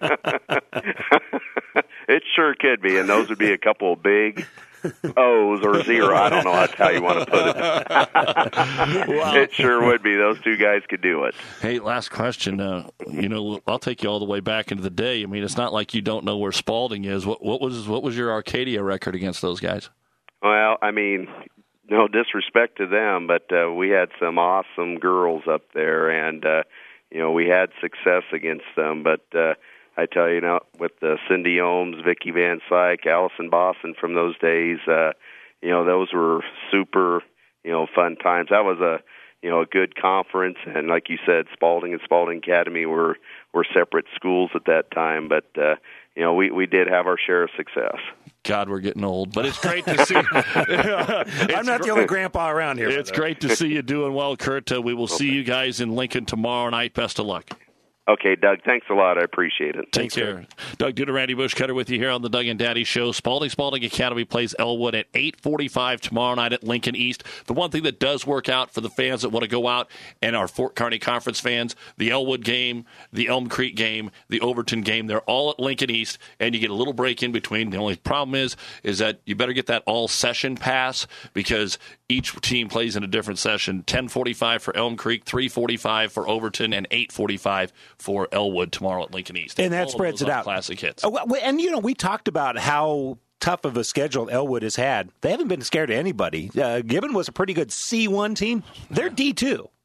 It sure could be, and those would be a couple of big O's or zero. I don't know how, how you want to put it. Wow. It sure would be. Those two guys could do it. Hey, last question. Uh, you know, I'll take you all the way back into the day. I mean, it's not like you don't know where Spalding is. What, what was what was your Arcadia record against those guys? Well, I mean, no disrespect to them, but uh, we had some awesome girls up there, and uh, you know, we had success against them, but. Uh, I tell you now, with uh, Cindy Ohms, Vicky Van Syke, Allison Boston from those days, uh, you know, those were super, you know, fun times. That was a, you know, a good conference, and like you said, Spalding and Spalding Academy were were separate schools at that time, but uh, you know, we we did have our share of success. God, we're getting old, but it's great to see. I'm not the only grandpa around here. It's great to see you doing well, Kurt. Uh, we will okay. see you guys in Lincoln tomorrow night. Best of luck. Okay, Doug, thanks a lot. I appreciate it. Take care. Doug Duda, Randy Bushcutter with you here on the Doug and Daddy Show. Spalding Spalding Academy plays Elwood at eight forty-five tomorrow night at Lincoln East. The one thing that does work out for the fans that want to go out and our Fort Kearney Conference fans, the Elwood game, the Elm Creek game, the Overton game, they're all at Lincoln East, and you get a little break in between. The only problem is is that you better get that all-session pass because each team plays in a different session. ten forty-five for Elm Creek, three forty-five for Overton, and eight forty-five for Elwood tomorrow at Lincoln East. And that spreads it out. Classic hits. Oh, and, you know, we talked about how tough of a schedule Elwood has had. They haven't been scared of anybody. Uh, Gibbon was a pretty good C one team. They're D two.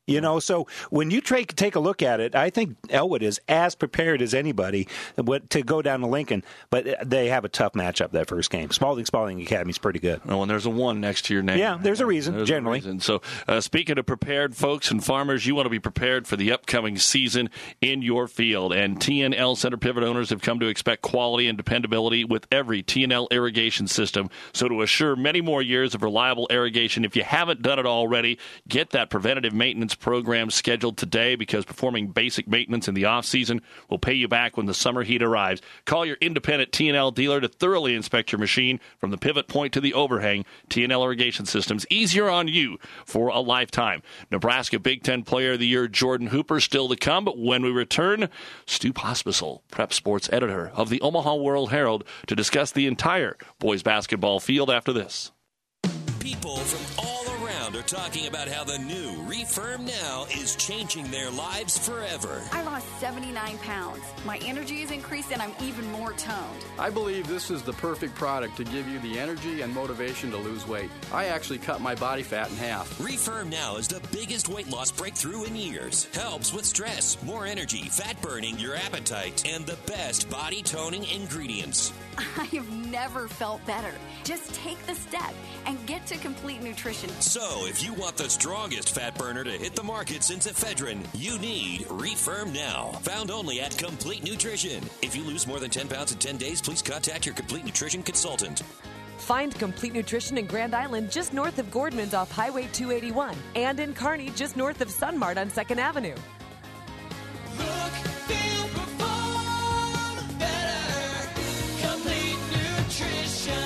You know, so when you tra- take a look at it, I think Elwood is as prepared as anybody to go down to Lincoln, but they have a tough matchup that first game. Spalding Spalding Academy is pretty good. Oh, and there's a one next to your name. Yeah, there's a reason, there's generally. A reason. So uh, speaking of prepared folks and farmers, you want to be prepared for the upcoming season in your field. And T N L Center Pivot owners have come to expect quality and dependability with every T N L irrigation system. So to assure many more years of reliable irrigation, if you haven't done it already, get that preventative maintenance program scheduled today, because performing basic maintenance in the off-season will pay you back when the summer heat arrives. Call your independent T N L dealer to thoroughly inspect your machine from the pivot point to the overhang. T N L irrigation systems, easier on you for a lifetime. Nebraska Big Ten Player of the Year Jordan Hooper still to come, but when we return, Stu Pospisil, Prep Sports editor of the Omaha World Herald, to discuss the entire boys basketball field after this. People from all around are talking about how the new Refirm Now is changing their lives forever. I lost seventy-nine pounds. My energy has increased and I'm even more toned. I believe this is the perfect product to give you the energy and motivation to lose weight. I actually cut my body fat in half. Refirm Now is the biggest weight loss breakthrough in years. Helps with stress, more energy, fat burning, your appetite, and the best body toning ingredients. I have never felt better. Just take the step and get to complete nutrition. So, if you want the strongest fat burner to hit the market since ephedrine, you need Refirm Now. Found only at Complete Nutrition. If you lose more than ten pounds in ten days, please contact your Complete Nutrition consultant. Find Complete Nutrition in Grand Island just north of Gordman's off Highway two eighty-one and in Kearney just north of Sunmart on second Avenue. Look, feel, perform better. Complete Nutrition.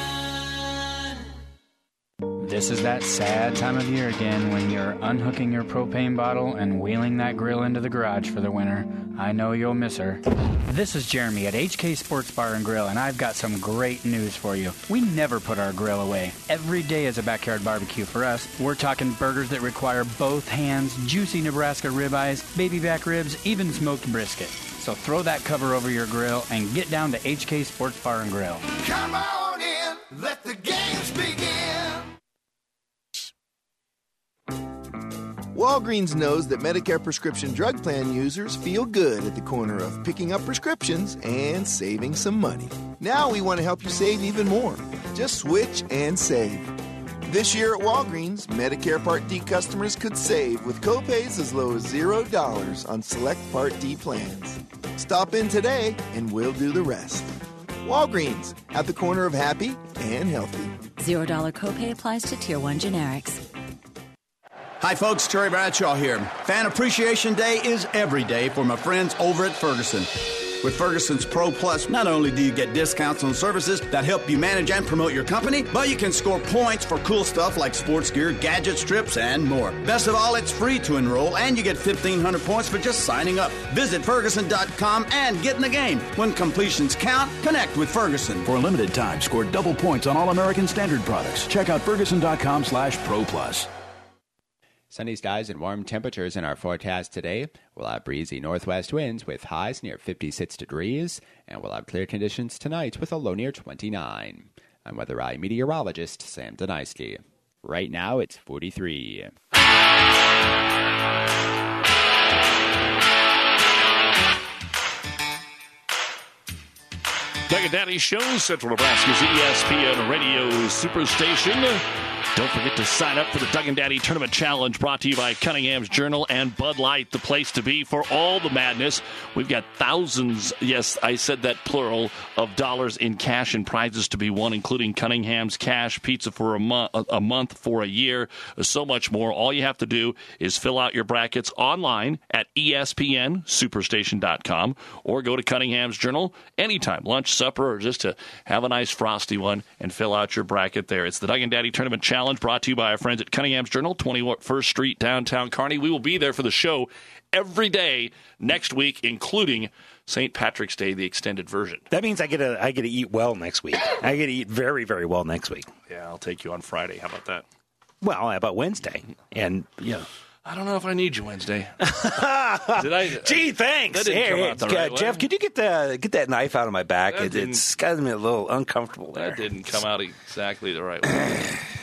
This is that sad time of year again when you're unhooking your propane bottle and wheeling that grill into the garage for the winter. I know you'll miss her. This is Jeremy at H K Sports Bar and Grill, and I've got some great news for you. We never put our grill away. Every day is a backyard barbecue for us. We're talking burgers that require both hands, juicy Nebraska ribeyes, baby back ribs, even smoked brisket. So throw that cover over your grill and get down to H K Sports Bar and Grill. Come on in, let the games begin. Walgreens knows that Medicare prescription drug plan users feel good at the corner of picking up prescriptions and saving some money. Now we want to help you save even more. Just switch and save. This year at Walgreens, Medicare Part D customers could save with copays as low as zero dollars on select Part D plans. Stop in today and we'll do the rest. Walgreens, at the corner of happy and healthy. Zero dollar copay applies to Tier one generics. Hi, folks. Terry Bradshaw here. Fan Appreciation Day is every day for my friends over at Ferguson. With Ferguson's Pro Plus, not only do you get discounts on services that help you manage and promote your company, but you can score points for cool stuff like sports gear, gadget strips, and more. Best of all, it's free to enroll, and you get fifteen hundred points for just signing up. Visit Ferguson dot com and get in the game. When completions count, connect with Ferguson. For a limited time, score double points on all American Standard products. Check out Ferguson dot com slash Pro Plus. Sunny skies and warm temperatures in our forecast today. We'll have breezy northwest winds with highs near fifty-six degrees, and we'll have clear conditions tonight with a low near twenty-nine. I'm Weather Eye meteorologist Sam Donisky. Right now it's forty-three. Doug and Daddy Show, Central Nebraska's E S P N Radio Superstation. Don't forget to sign up for the Doug and Daddy Tournament Challenge, brought to you by Cunningham's Journal and Bud Light, the place to be for all the madness. We've got thousands, yes, I said that plural, of dollars in cash and prizes to be won, including Cunningham's Cash, pizza for a, mo- a month for a year, so much more. All you have to do is fill out your brackets online at E S P N superstation dot com or go to Cunningham's Journal anytime, lunch, supper, or just to have a nice frosty one and fill out your bracket there. It's the Doug and Daddy Tournament Challenge. Brought to you by our friends at Cunningham's Journal, twenty-first Street, downtown Kearney. We will be there for the show every day next week, including Saint Patrick's Day, the extended version. That means I get to I get to eat well next week. I get to eat very, very well next week. Yeah, I'll take you on Friday. How about that? Well, how about Wednesday? And, you know. I don't know if I need you Wednesday. Did I? Gee, thanks. That didn't Here, come here, out the uh, right Jeff, way. could you get the get that knife out of my back? That It, it's got me a little uncomfortable there. That didn't come out exactly the right way.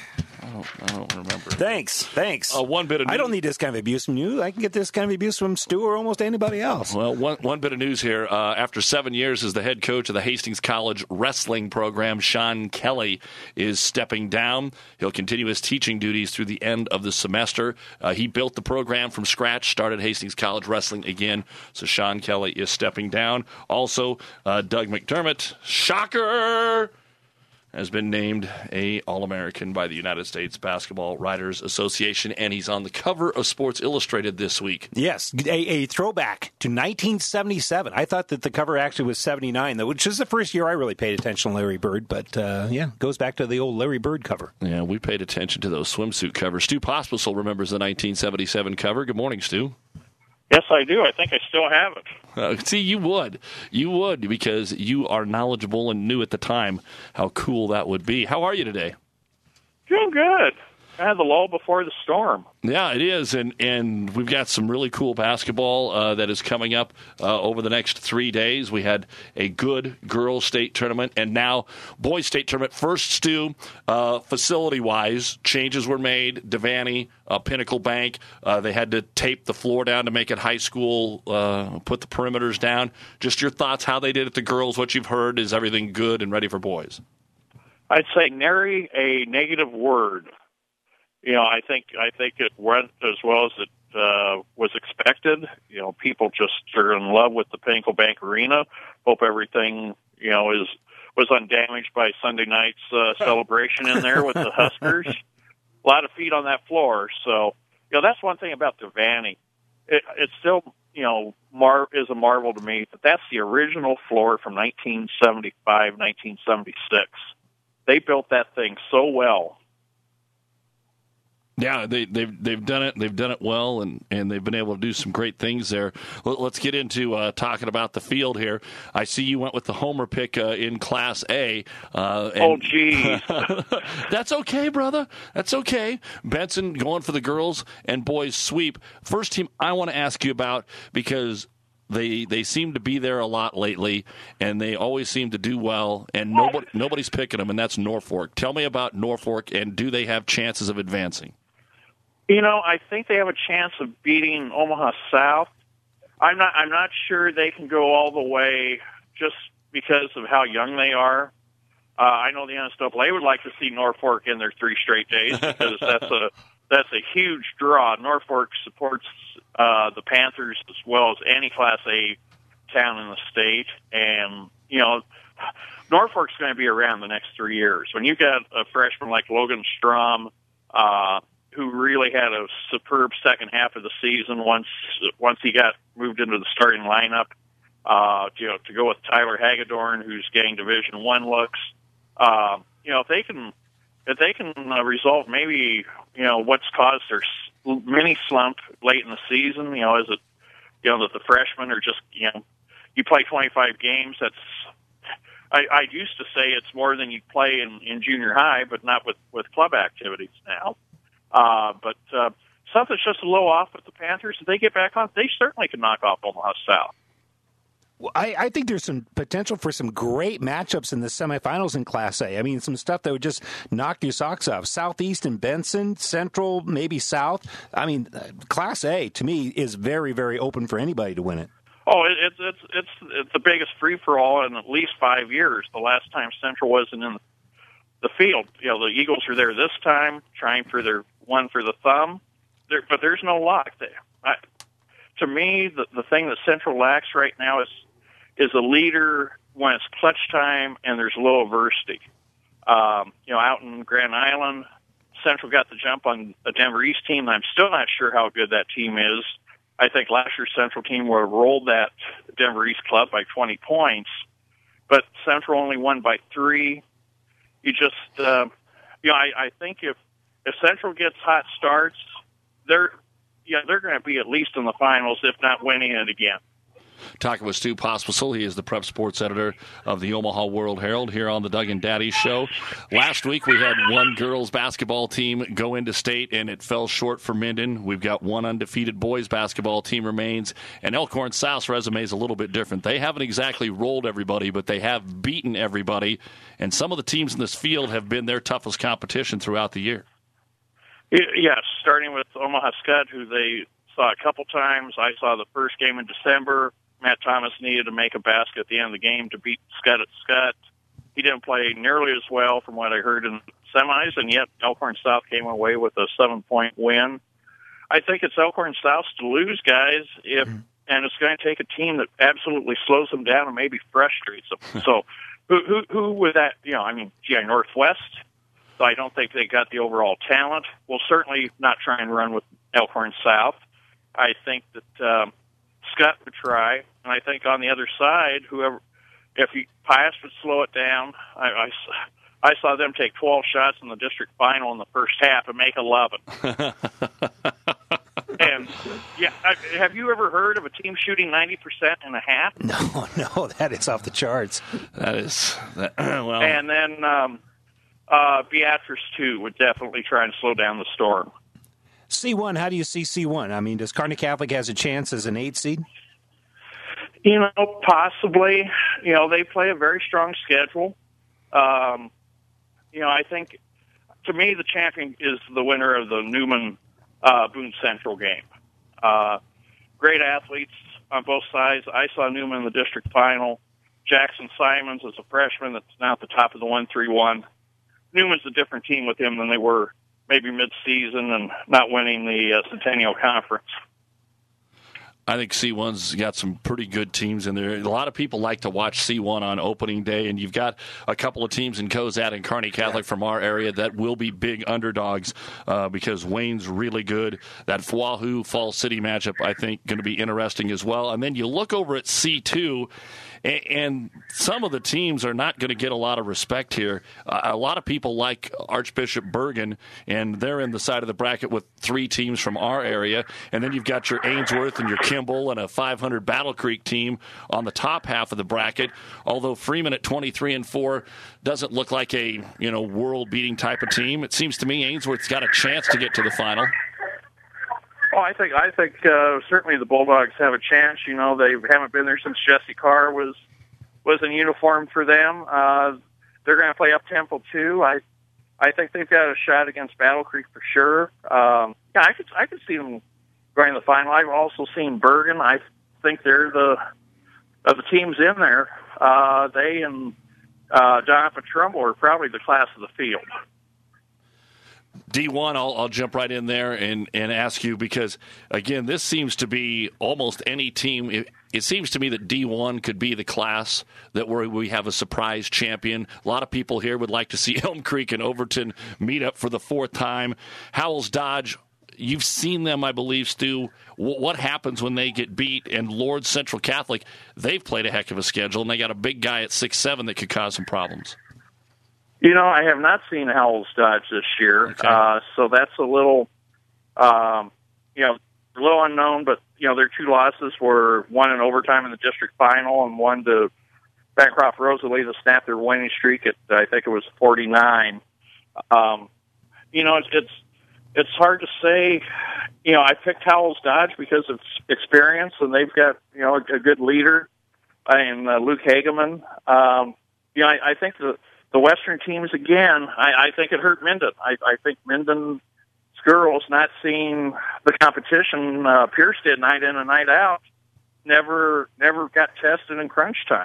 I don't, I don't remember. Thanks, thanks. Uh, one bit of I news. don't need this kind of abuse from you. I can get this kind of abuse from Stu or almost anybody else. Well, one, one bit of news here. Uh, after seven years as the head coach of the Hastings College wrestling program, Sean Kelly is stepping down. He'll continue his teaching duties through the end of the semester. Uh, he built the program from scratch, started Hastings College wrestling again. So Sean Kelly is stepping down. Also, uh, Doug McDermott, shocker, has been named a All-American by the United States Basketball Writers Association, and he's on the cover of Sports Illustrated this week. Yes, a, a throwback to nineteen seventy-seven. I thought that the cover actually was seventy-nine, though, which is the first year I really paid attention to Larry Bird, but uh, yeah, goes back to the old Larry Bird cover. Yeah, we paid attention to those swimsuit covers. Stu Pospisil remembers the nineteen seventy-seven cover. Good morning, Stu. Yes, I do. I think I still have it. Uh, see, you would. You would, because you are knowledgeable and knew at the time how cool that would be. How are you today? Doing good. I had the lull before the storm. Yeah, it is, and and we've got some really cool basketball uh, that is coming up uh, over the next three days. We had a good girls' state tournament, and now boys' state tournament. First, Stu, uh, facility-wise, changes were made. Devaney, uh, Pinnacle Bank, uh, they had to tape the floor down to make it high school, uh, put the perimeters down. Just your thoughts, how they did it to girls, what you've heard. Is everything good and ready for boys? I'd say nary a negative word. You know, I think I think it went as well as it uh, was expected. You know, people just are in love with the Pinnacle Bank Arena. Hope everything, you know, is was undamaged by Sunday night's uh, celebration in there with the Huskers. A lot of feet on that floor. So, you know, that's one thing about Devaney. It, it's still, you know, mar- is a marvel to me, but that's the original floor from nineteen seventy-five, nineteen seventy-six. They built that thing so well. Yeah, they, they've they've done it. They've done it well, and, and they've been able to do some great things there. Let's get into uh, talking about the field here. I see you went with the homer pick uh, in Class A. Uh, and oh, geez. That's okay, brother. That's okay. Benson going for the girls and boys sweep. First team I want to ask you about, because They they seem to be there a lot lately, and they always seem to do well, and nobody nobody's picking them, and that's Norfolk. Tell me about Norfolk, and do they have chances of advancing? You know, I think they have a chance of beating Omaha South. I'm not I'm not sure they can go all the way just because of how young they are. Uh, I know the N S A A would like to see Norfolk in their three straight days, because that's a that's a huge draw. Norfolk supports uh, the Panthers as well as any Class A town in the state, and you know, Norfolk's going to be around the next three years. When you got a freshman like Logan Strom, uh, who really had a superb second half of the season once once he got moved into the starting lineup, uh, you know, to go with Tyler Hagedorn, who's getting Division One looks. Uh, you know, if they can, if they can uh, resolve maybe, you know, what's caused their mini slump late in the season. You know, is it, you know, that the freshmen are just, you know, you play twenty-five games. That's, I, I used to say it's more than you play in, in junior high, but not with, with club activities now. Uh, but uh, something's just a little off with the Panthers. If they get back on, they certainly can knock off Omaha South. Well, I, I think there's some potential for some great matchups in the semifinals in Class A. I mean, some stuff that would just knock your socks off. Southeast and Benson, Central, maybe South. I mean, Class A, to me, is very, very open for anybody to win it. Oh, it, it's it's it's it's the biggest free-for-all in at least five years. The last time Central wasn't in the field, you know, the Eagles are there this time, trying for their one for the thumb. There, but there's no lock there. I, to me, the the thing that Central lacks right now is is a leader when it's clutch time and there's low adversity. Um, you know, out in Grand Island, Central got the jump on the Denver East team. I'm still not sure how good that team is. I think last year's Central team would have rolled that Denver East club by twenty points, but Central only won by three. You just, uh, you know, I, I think if if Central gets hot starts, they're, yeah, they're going to be at least in the finals, if not winning it again. Talking with Stu Pospisil. He is the prep sports editor of the Omaha World Herald here on the Doug and Daddy Show. Last week we had one girls basketball team go into state, and it fell short for Minden. We've got one undefeated boys basketball team remains, and Elkhorn South's resume is a little bit different. They haven't exactly rolled everybody, but they have beaten everybody, and some of the teams in this field have been their toughest competition throughout the year. Yes, starting with Omaha Skutt, who they saw a couple times. I saw the first game in December. Matt Thomas needed to make a basket at the end of the game to beat Skutt at Skutt. He didn't play nearly as well from what I heard in the semis, and yet Elkhorn South came away with a seven-point win. I think it's Elkhorn South to lose, guys, if mm-hmm. and it's going to take a team that absolutely slows them down and maybe frustrates them. So who, who, who would that, you know, I mean, G I Northwest, so I don't think they got the overall talent. We'll certainly not try and run with Elkhorn South. I think that um, Skutt would try, and I think on the other side, whoever, if he, Pius would slow it down. I, I, I saw them take twelve shots in the district final in the first half and make eleven. And yeah, I, have you ever heard of a team shooting ninety percent in a half? No, no, that is off the charts. That is that, well. And then um, uh, Beatrice too would definitely try and slow down the storm. C one, how do you see C one? I mean, does Kearney Catholic has a chance as an eight seed? You know, possibly. You know, they play a very strong schedule. Um, you know, I think, to me, the champion is the winner of the Newman uh, Boone Central game. Uh, great athletes on both sides. I saw Newman in the district final. Jackson Simons is a freshman that's now at the top of the one three one. Newman's a different team with him than they were maybe mid-season and not winning the uh, Centennial Conference. I think C one's got some pretty good teams in there. A lot of people like to watch C one on opening day, and you've got a couple of teams in Cozad and Kearney Catholic from our area that will be big underdogs uh, because Wayne's really good. That Wahoo Falls City matchup, I think, going to be interesting as well. And then you look over at C two, and some of the teams are not going to get a lot of respect here. Uh, a lot of people like Archbishop Bergen, and they're in the side of the bracket with three teams from our area. And then you've got your Ainsworth and your Kimball and a five hundred Battle Creek team on the top half of the bracket. Although Freeman at twenty-three and four doesn't look like a you know world-beating type of team, it seems to me Ainsworth's got a chance to get to the final. Well, I think I think uh, certainly the Bulldogs have a chance. You know, they haven't been there since Jesse Carr was was in uniform for them. Uh, they're going to play up tempo too. I I think they've got a shot against Battle Creek for sure. Um, yeah, I could I could see them going to the final. I've also seen Bergen. I think they're the of the teams in there. Uh, they and uh, Donovan Trumbull are probably the class of the field. D one, I'll, I'll jump right in there and, and ask you because, again, this seems to be almost any team. It, it seems to me that D one could be the class that where we have a surprise champion. A lot of people here would like to see Elm Creek and Overton meet up for the fourth time. Howells Dodge, you've seen them, I believe, Stu. W- what happens when they get beat? And Lord Central Catholic, they've played a heck of a schedule, and they got a big guy at six seven that could cause some problems. You know, I have not seen Howells Dodge this year, okay. uh, so that's a little, um, you know, a little unknown. But you know, their two losses were one in overtime in the district final, and one to Bancroft Rosalie to snap their winning streak at I think it was forty-nine. Um, you know, it's, it's it's hard to say. You know, I picked Howells Dodge because of experience, and they've got you know a, a good leader in uh, Luke Hageman. Um, you know, I, I think the The Western teams, again, I, I think it hurt Minden. I, I think Minden's girls not seeing the competition uh, Pierce did night in and night out, never never got tested in crunch time.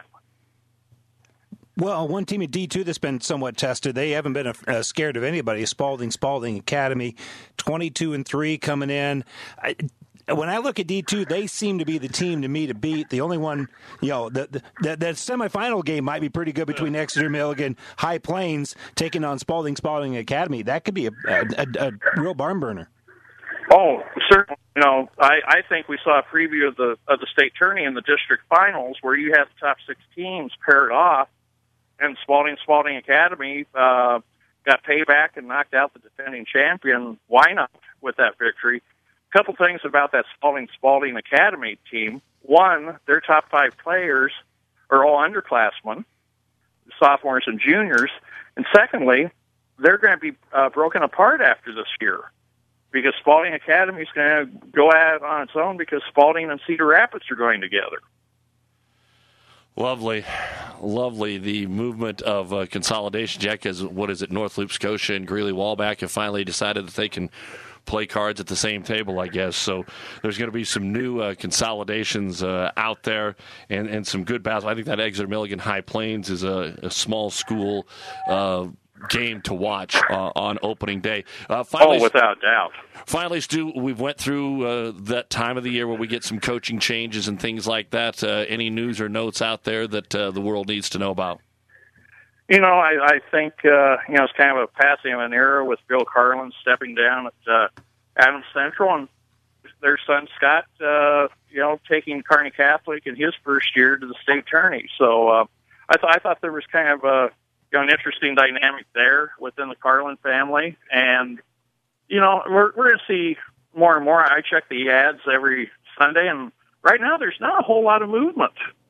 Well, one team at D two that's been somewhat tested, they haven't been uh, scared of anybody, is Spalding Spalding Academy, twenty-two and three coming in. I, When I look at D two, they seem to be the team to me to beat. The only one, you know, the, the, the, the semifinal game might be pretty good between Exeter, Milligan, High Plains taking on Spalding, Spalding Academy. That could be a, a, a, a real barn burner. Oh, certainly. You know, I, I think we saw a preview of the of the state tourney in the district finals where you had the top six teams paired off, and Spalding, Spalding Academy uh, got payback and knocked out the defending champion Wynot with that victory. Couple things about that Spalding Spalding Academy team. One, their top five players are all underclassmen, sophomores and juniors. And secondly, they're going to be uh, broken apart after this year because Spalding Academy is going to go at it on its own because Spalding and Cedar Rapids are going together. Lovely. lovely the movement of uh, consolidation, Jack, because what is it, North Loop, Scotia, and Greeley-Walback have finally decided that they can play cards at the same table, I guess. So there's going to be some new uh, consolidations uh, out there and, and some good battles. I think that Exeter Milligan High Plains is a, a small school uh, game to watch uh, on opening day. Uh, finally, oh, without doubt. Finally, Stu, we've went through uh, that time of the year where we get some coaching changes and things like that. Uh, any news or notes out there that uh, the world needs to know about? You know, I, I think, uh, you know, it's kind of a passing of an era with Bill Carlin stepping down at uh, Adams Central and their son Scott, uh, you know, taking Kearney Catholic in his first year to the state tourney. So uh, I, th- I thought there was kind of a, you know, an interesting dynamic there within the Carlin family. And, you know, we're, we're going to see more and more. I check the ads every Sunday, and right now there's not a whole lot of movement.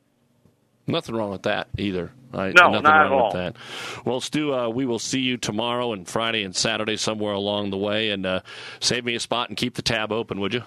Nothing wrong with that either. I, no, nothing not wrong at all. with that. Well, Stu, uh, we will see you tomorrow and Friday and Saturday somewhere along the way, and uh, save me a spot and keep the tab open, would you?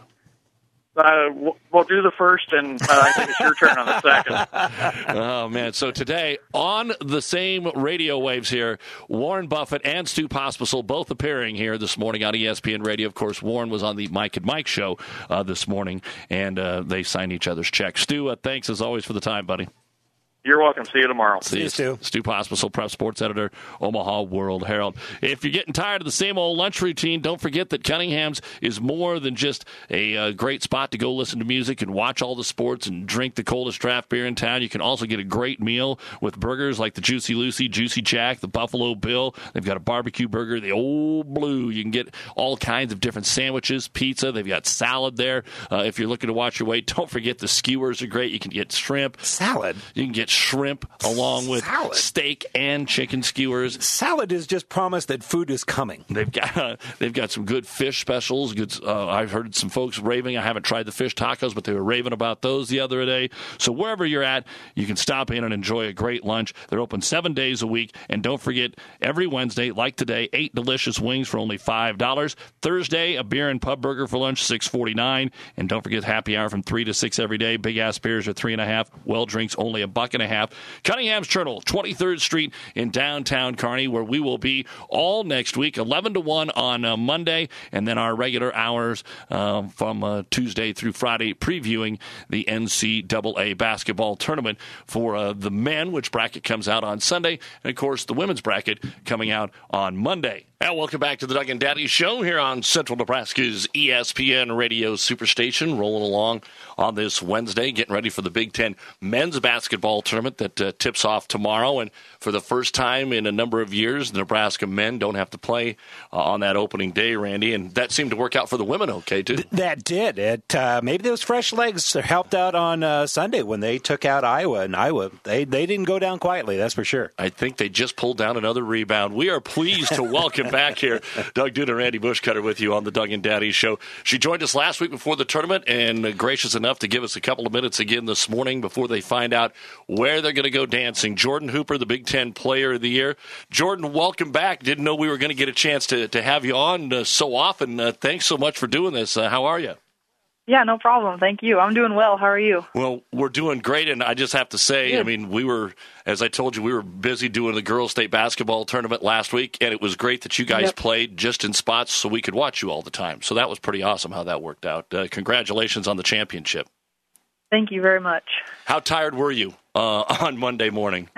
Uh, we'll, we'll do the first, and uh, I think it's your turn on the second. Oh, man. So today, on the same radio waves here, Warren Buffett and Stu Pospisil both appearing here this morning on E S P N Radio. Of course, Warren was on the Mike and Mike show uh, this morning, and uh, they signed each other's checks. Stu, uh, thanks as always for the time, buddy. You're welcome. See you tomorrow. See you, Stu. Stu Pospisil, Prep Sports Editor, Omaha World Herald. If you're getting tired of the same old lunch routine, don't forget that Cunningham's is more than just a uh, great spot to go listen to music and watch all the sports and drink the coldest draft beer in town. You can also get a great meal with burgers like the Juicy Lucy, Juicy Jack, the Buffalo Bill. They've got a barbecue burger, the Old Blue. You can get all kinds of different sandwiches, pizza. They've got salad there. Uh, if you're looking to watch your weight, don't forget the skewers are great. You can get shrimp. Salad? You can get shrimp along with Salad. steak and chicken skewers. Salad is just promise that food is coming. They've got uh, they've got some good fish specials. Good, uh, I've heard some folks raving. I haven't tried the fish tacos, but they were raving about those the other day. So wherever you're at, you can stop in and enjoy a great lunch. They're open seven days a week. And don't forget, every Wednesday, like today, eight delicious wings for only five dollars. Thursday, a beer and pub burger for lunch, six forty-nine. And don't forget happy hour from three to six every day. Big-ass beers are three and a half. Well drinks only a buck and a half. Cunningham's Journal, twenty-third Street in downtown Kearney, where we will be all next week, eleven to one on uh, Monday, and then our regular hours uh, from uh, Tuesday through Friday, previewing the N C double A basketball tournament for uh, the men, which bracket comes out on Sunday, and, of course, the women's bracket coming out on Monday. And welcome back to the Doug and Daddy Show here on Central Nebraska's E S P N Radio Superstation, rolling along on this Wednesday, getting ready for the Big Ten men's basketball tournament that uh, tips off tomorrow. And for the first time in a number of years, the Nebraska men don't have to play uh, on that opening day, Randy, and that seemed to work out for the women okay, too. That did. It uh, maybe those fresh legs helped out on uh, Sunday when they took out Iowa, and Iowa, they, they didn't go down quietly, that's for sure. I think they just pulled down another rebound. We are pleased to welcome back here Doug Duda and Randy Bushcutter with you on the Doug and Daddy Show. She joined us last week before the tournament and uh, gracious enough to give us a couple of minutes again this morning before they find out where they're going to go dancing. Jordan Hooper, the Big Ten Player of the Year. Jordan, welcome back. Didn't know we were going to get a chance to, to have you on uh, so often. Uh, thanks so much for doing this. Uh, how are you? Yeah, no problem. Thank you. I'm doing well. How are you? Well, we're doing great, and I just have to say, Good. I mean, we were, as I told you, we were busy doing the girls' state basketball tournament last week, and it was great that you guys Yep. played just in spots so we could watch you all the time. So that was pretty awesome how that worked out. Uh, congratulations on the championship. Thank you very much. How tired were you uh, on Monday morning?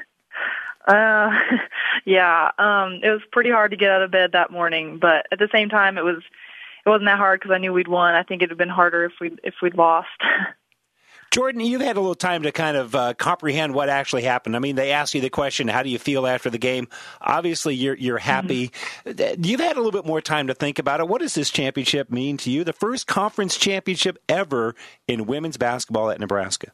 Uh, yeah, um, it was pretty hard to get out of bed that morning, but at the same time, it was it wasn't that hard because I knew we'd won. I think it'd have been harder if we if we'd lost. Jordan, you've had a little time to kind of uh, comprehend what actually happened. I mean, they asked you the question, how do you feel after the game? Obviously, you're you're happy. Mm-hmm. You've had a little bit more time to think about it. What does this championship mean to you? The first conference championship ever in women's basketball at Nebraska.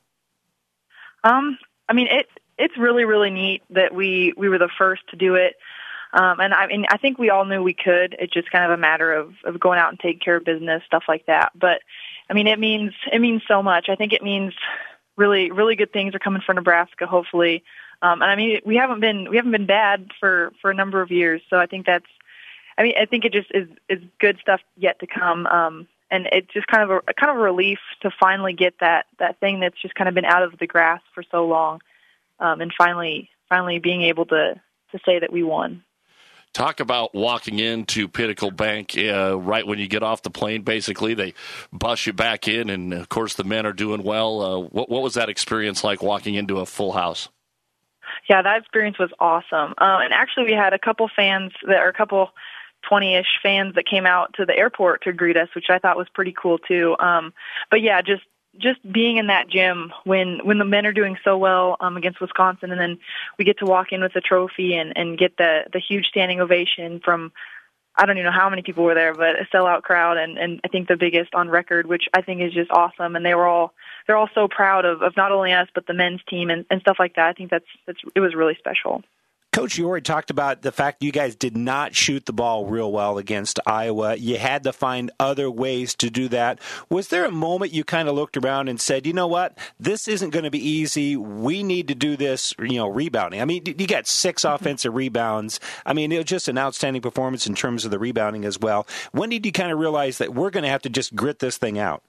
Um, I mean, it it's really really neat that we we were the first to do it. Um, and I mean, I think we all knew we could. It's just kind of a matter of, of going out and taking care of business, stuff like that. But I mean, it means it means so much. I think it means really, really good things are coming for Nebraska, hopefully. Um, and I mean, we haven't been we haven't been bad for, for a number of years. So I think that's, I mean, I think it just is is good stuff yet to come. Um, and it's just kind of a kind of a relief to finally get that that thing that's just kind of been out of the grasp for so long. um, and finally finally being able to to say that we won. Talk about walking into Pinnacle Bank uh, right when you get off the plane. Basically, they bus you back in, and of course the men are doing well. Uh, what, what was that experience like walking into a full house? Yeah, that experience was awesome. Uh, and actually, we had a couple fans that are a couple twenty-ish fans that came out to the airport to greet us, which I thought was pretty cool too. Um, but yeah, just just being in that gym when when the men are doing so well um, against Wisconsin, and then we get to walk in with the trophy and, and get the the huge standing ovation from, I don't even know how many people were there, but a sellout crowd, and, and I think the biggest on record, which I think is just awesome. And they were all they're all so proud of, of not only us but the men's team and, and stuff like that. I think that's that's it was really special. Coach, you already talked about the fact you guys did not shoot the ball real well against Iowa. You had to find other ways to do that. Was there a moment you kind of looked around and said, you know what, this isn't going to be easy. We need to do this, you know, rebounding. I mean, you got six offensive rebounds. I mean, it was just an outstanding performance in terms of the rebounding as well. When did you kind of realize that we're going to have to just grit this thing out?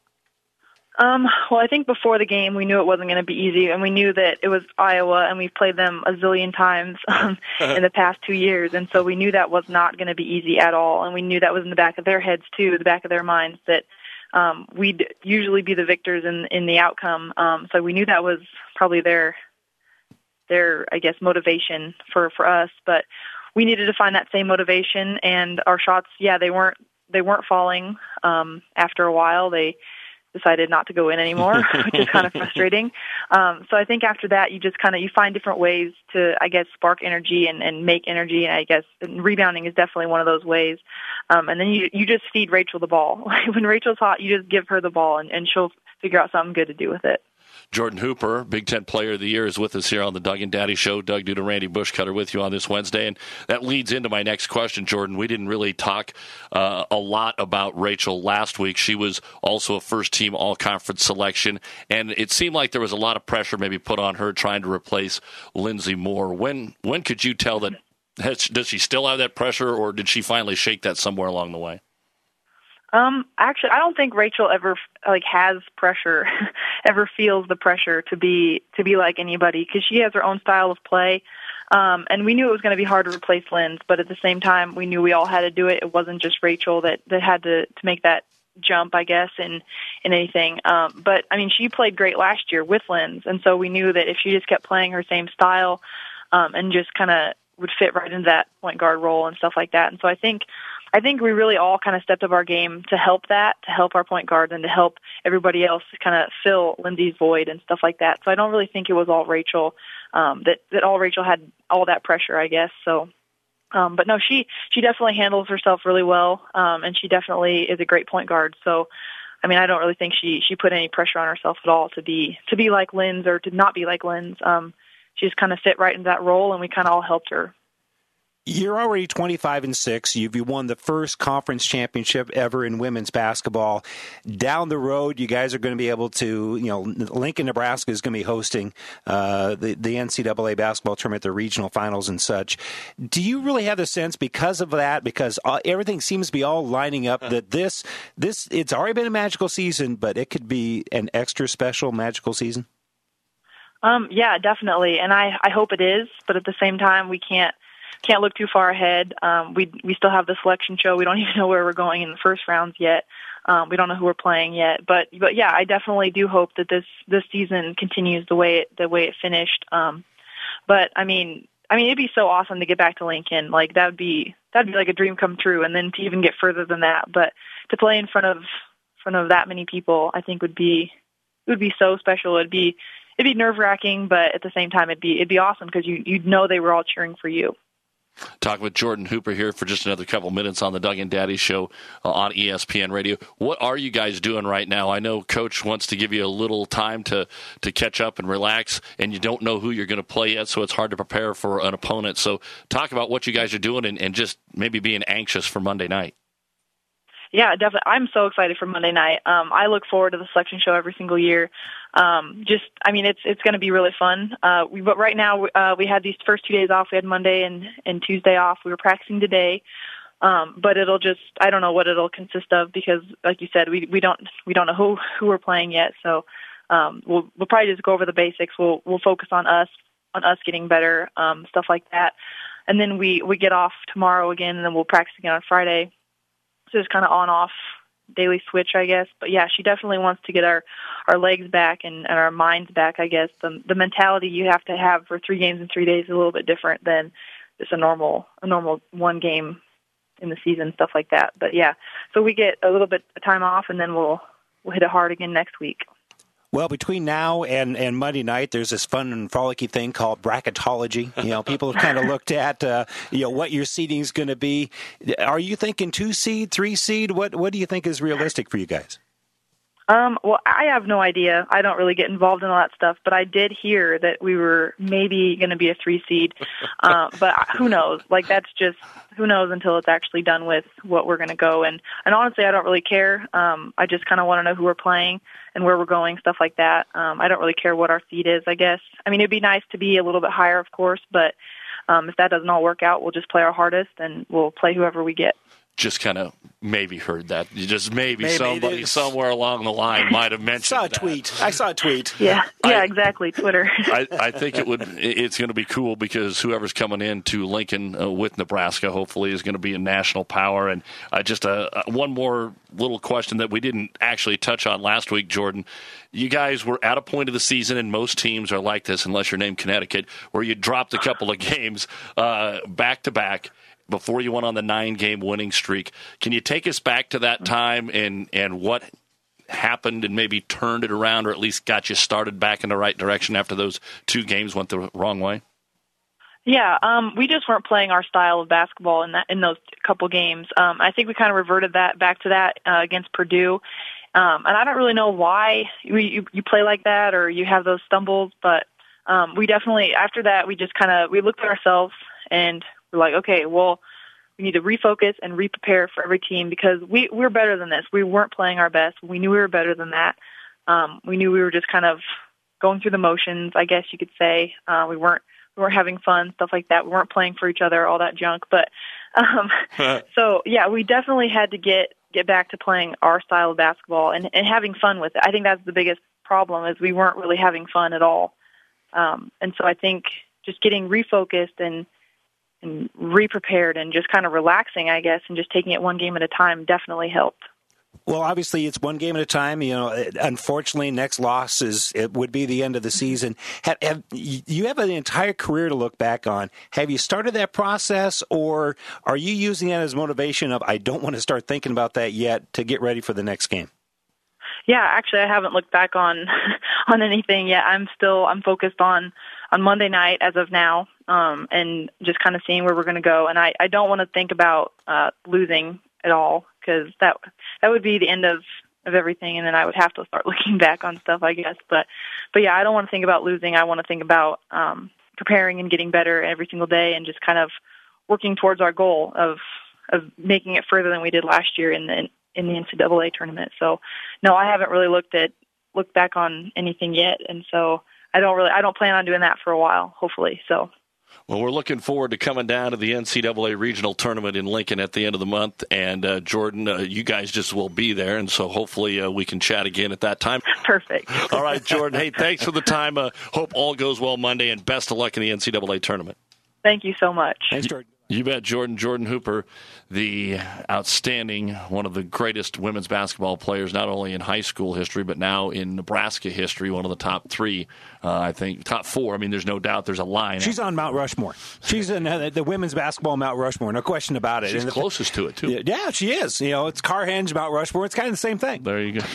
Um, well, I think before the game, we knew it wasn't going to be easy, and we knew that it was Iowa, and we've played them a zillion times um, in the past two years, and so we knew that was not going to be easy at all, and we knew that was in the back of their heads, too, the back of their minds, that um, we'd usually be the victors in, in the outcome. Um, so we knew that was probably their, their I guess, motivation for, for us, but we needed to find that same motivation, and our shots, yeah, they weren't they weren't falling um, after a while. They decided not to go in anymore, which is kind of frustrating. Um, so I think after that, you just kind of, you find different ways to, I guess, spark energy and, and make energy. And I guess and rebounding is definitely one of those ways. Um, and then you, you just feed Rachel the ball. When Rachel's hot, you just give her the ball and, and she'll figure out something good to do with it. Jordan Hooper, Big Ten Player of the Year, is with us here on the Doug and Daddy Show. Doug Duda, Randy Bushcutter with you on this Wednesday. And that leads into my next question, Jordan. We didn't really talk uh, a lot about Rachel last week. She was also a first-team all-conference selection, and it seemed like there was a lot of pressure maybe put on her trying to replace Lindsey Moore. When when could you tell that, has, does she still have that pressure, or did she finally shake that somewhere along the way? Um, actually, I don't think Rachel ever like has pressure, ever feels the pressure to be to be like anybody, because she has her own style of play, um, and we knew it was going to be hard to replace Linz, but at the same time, we knew we all had to do it. It wasn't just Rachel that, that had to, to make that jump, I guess, in in anything. Um, but I mean, she played great last year with Linz, and so we knew that if she just kept playing her same style, um, and just kind of would fit right into that point guard role and stuff like that. And so I think. I think we really all kind of stepped up our game to help that, to help our point guard, and to help everybody else kind of fill Lindsey's void and stuff like that. So I don't really think it was all Rachel, um, that, that all Rachel had all that pressure, I guess. So, um, but no, she, she definitely handles herself really well, um, and she definitely is a great point guard. So, I mean, I don't really think she, she put any pressure on herself at all to be, to be like Linz or to not be like Linz. Um, she just kind of fit right into that role, and we kind of all helped her. You're already twenty-five and six. You've you won the first conference championship ever in women's basketball. Down the road, you guys are going to be able to, you know, Lincoln, Nebraska is going to be hosting uh, the the N C double A basketball tournament, the regional finals and such. Do you really have the sense because of that, because uh, everything seems to be all lining up, that this this it's already been a magical season, but it could be an extra special magical season? Um, yeah, definitely, and I I hope it is, but at the same time, we can't. Can't look too far ahead. Um, we we still have the selection show. We don't even know where we're going in the first rounds yet. Um, we don't know who we're playing yet. But but yeah, I definitely do hope that this this season continues the way it, the way it finished. Um, but I mean, I mean, it'd be so awesome to get back to Lincoln. Like that would be that'd be like a dream come true. And then to even get further than that, but to play in front of front of that many people, I think would be it would be so special. It'd be it'd be nerve wracking, but at the same time, it'd be it'd be awesome because you you'd know they were all cheering for you. Talking with Jordan Hooper here for just another couple minutes on the Doug and Daddy Show uh, on E S P N Radio. What are you guys doing right now? I know Coach wants to give you a little time to, to catch up and relax, and you don't know who you're going to play yet, so it's hard to prepare for an opponent. So talk about what you guys are doing and, and just maybe being anxious for Monday night. Yeah, definitely. I'm so excited for Monday night. Um, I look forward to the selection show every single year. Um, just, I mean, it's it's going to be really fun. Uh, we, but right now, uh, we had these first two days off. We had Monday and, and Tuesday off. We were practicing today, um, but it'll just, I don't know what it'll consist of because, like you said, we we don't we don't know who, who we're playing yet. So um, we'll we'll probably just go over the basics. We'll we'll focus on us on us getting better, um, stuff like that. And then we, we get off tomorrow again, and then we'll practice again on Friday. So it's kind of on-off daily switch, I guess. But, yeah, she definitely wants to get our, our legs back and, and our minds back, I guess. The, the mentality you have to have for three games in three days is a little bit different than just a normal a normal one game in the season, stuff like that. But, yeah, so we get a little bit of time off, and then we'll we'll hit it hard again next week. Well, between now and, and Monday night, there's this fun and frolicky thing called bracketology. You know, people have kind of looked at, uh, you know, what your seeding is going to be. Are you thinking two seed, three seed? What What do you think is realistic for you guys? Um, well, I have no idea. I don't really get involved in all that stuff, but I did hear that we were maybe going to be a three seed. Uh, but who knows? Like, that's just, who knows until it's actually done with what we're going to go. And, and honestly, I don't really care. Um, I just kind of want to know who we're playing and where we're going, stuff like that. Um, I don't really care what our seed is, I guess. I mean, it'd be nice to be a little bit higher, of course, but um, if that doesn't all work out, we'll just play our hardest and we'll play whoever we get. Just kind of maybe heard that. You just maybe, Maybe somebody it is. somewhere along the line might have mentioned saw a that. tweet. I saw a tweet. Yeah, yeah, I- exactly, Twitter. I, I think it would. It's going to be cool because whoever's coming into Lincoln uh, with Nebraska, hopefully, is going to be a national power. And uh, just a, a, one more little question that we didn't actually touch on last week, Jordan. You guys were at a point of the season, and most teams are like this, unless you're named Connecticut, where you dropped a couple of games uh, back to back before you went on the nine-game winning streak. Can you take us back to that time and, and what happened and maybe turned it around or at least got you started back in the right direction after those two games went the wrong way? Yeah, um, we just weren't playing our style of basketball in that in those couple games. Um, I think we kind of reverted that back to that uh, against Purdue. Um, and I don't really know why you, you, you play like that or you have those stumbles, but um, we definitely, after that, we just kind of, we looked at ourselves and we're like, okay, well, we need to refocus and re-prepare for every team because we, we're better than this. We weren't playing our best. We knew we were better than that. Um, we knew we were just kind of going through the motions, I guess you could say. Uh, we weren't we weren't having fun, stuff like that. We weren't playing for each other, all that junk. But um, so, yeah, we definitely had to get, get back to playing our style of basketball and, and having fun with it. I think that's the biggest problem is we weren't really having fun at all. Um, and so I think just getting refocused and and re-prepared and just kind of relaxing, I guess, and just taking it one game at a time definitely helped. Well, obviously, it's one game at a time. You know, unfortunately, next loss is it would be the end of the season. Have, have, you have an entire career to look back on. Have you started that process, or are you using that as motivation of I don't want to start thinking about that yet to get ready for the next game? Yeah, actually, I haven't looked back on on anything yet. I'm still I'm focused on on Monday night as of now, um, and just kind of seeing where we're going to go. And I, I don't want to think about uh, losing at all because that that would be the end of, of everything, and then I would have to start looking back on stuff, I guess. But but yeah, I don't want to think about losing. I want to think about um, preparing and getting better every single day, and just kind of working towards our goal of of making it further than we did last year in the in the N C double A tournament. So no, I haven't really looked at looked back on anything yet, and so I don't really I don't plan on doing that for a while, hopefully. So. Well, we're looking forward to coming down to the N C double A regional tournament in Lincoln at the end of the month. And, uh, Jordan, uh, you guys just will be there, and so hopefully uh, we can chat again at that time. Perfect. All right, Jordan. Hey, thanks for the time. Uh, hope all goes well Monday, and best of luck in the N C double A tournament. Thank you so much. Thanks, Jordan. You bet, Jordan. Jordan Hooper, the outstanding, one of the greatest women's basketball players, not only in high school history, but now in Nebraska history, one of the top three, uh, I think, top four. I mean, there's no doubt there's a line. She's on Mount Rushmore. She's in uh, the women's basketball Mount Rushmore, no question about it. She's and the, closest to it, too. Yeah, she is. You know, it's Carhenge, Mount Rushmore. It's kind of the same thing. There you go.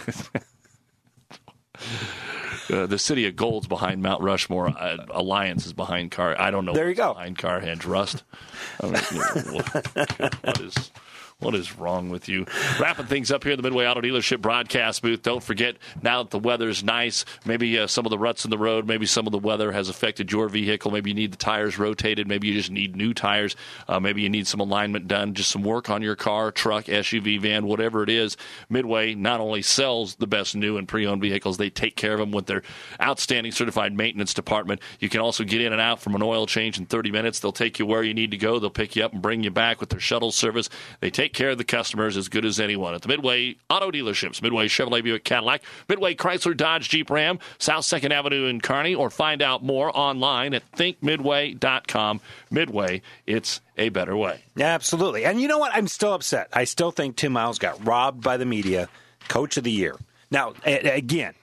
Uh, the city of gold's behind Mount Rushmore. Uh, Alliance is behind Car. I don't know. There you go. Behind Carhenge, Rust. I mean, what, what is what is wrong with you? Wrapping things up here in the Midway Auto Dealership broadcast booth. Don't forget, now that the weather's nice, maybe uh, some of the ruts in the road, maybe some of the weather has affected your vehicle. Maybe you need the tires rotated. Maybe you just need new tires. Uh, maybe you need some alignment done. Just some work on your car, truck, S U V, van, whatever it is. Midway not only sells the best new and pre-owned vehicles, they take care of them with their outstanding certified maintenance department. You can also get in and out from an oil change in thirty minutes. They'll take you where you need to go. They'll pick you up and bring you back with their shuttle service. They take take care of the customers as good as anyone. At the Midway Auto Dealerships, Midway Chevrolet Buick Cadillac, Midway Chrysler Dodge Jeep Ram, South second Avenue in Kearney, or find out more online at think midway dot com. Midway, it's a better way. Absolutely. And you know what? I'm still upset. I still think Tim Miles got robbed by the media, Coach of the Year. Now, again,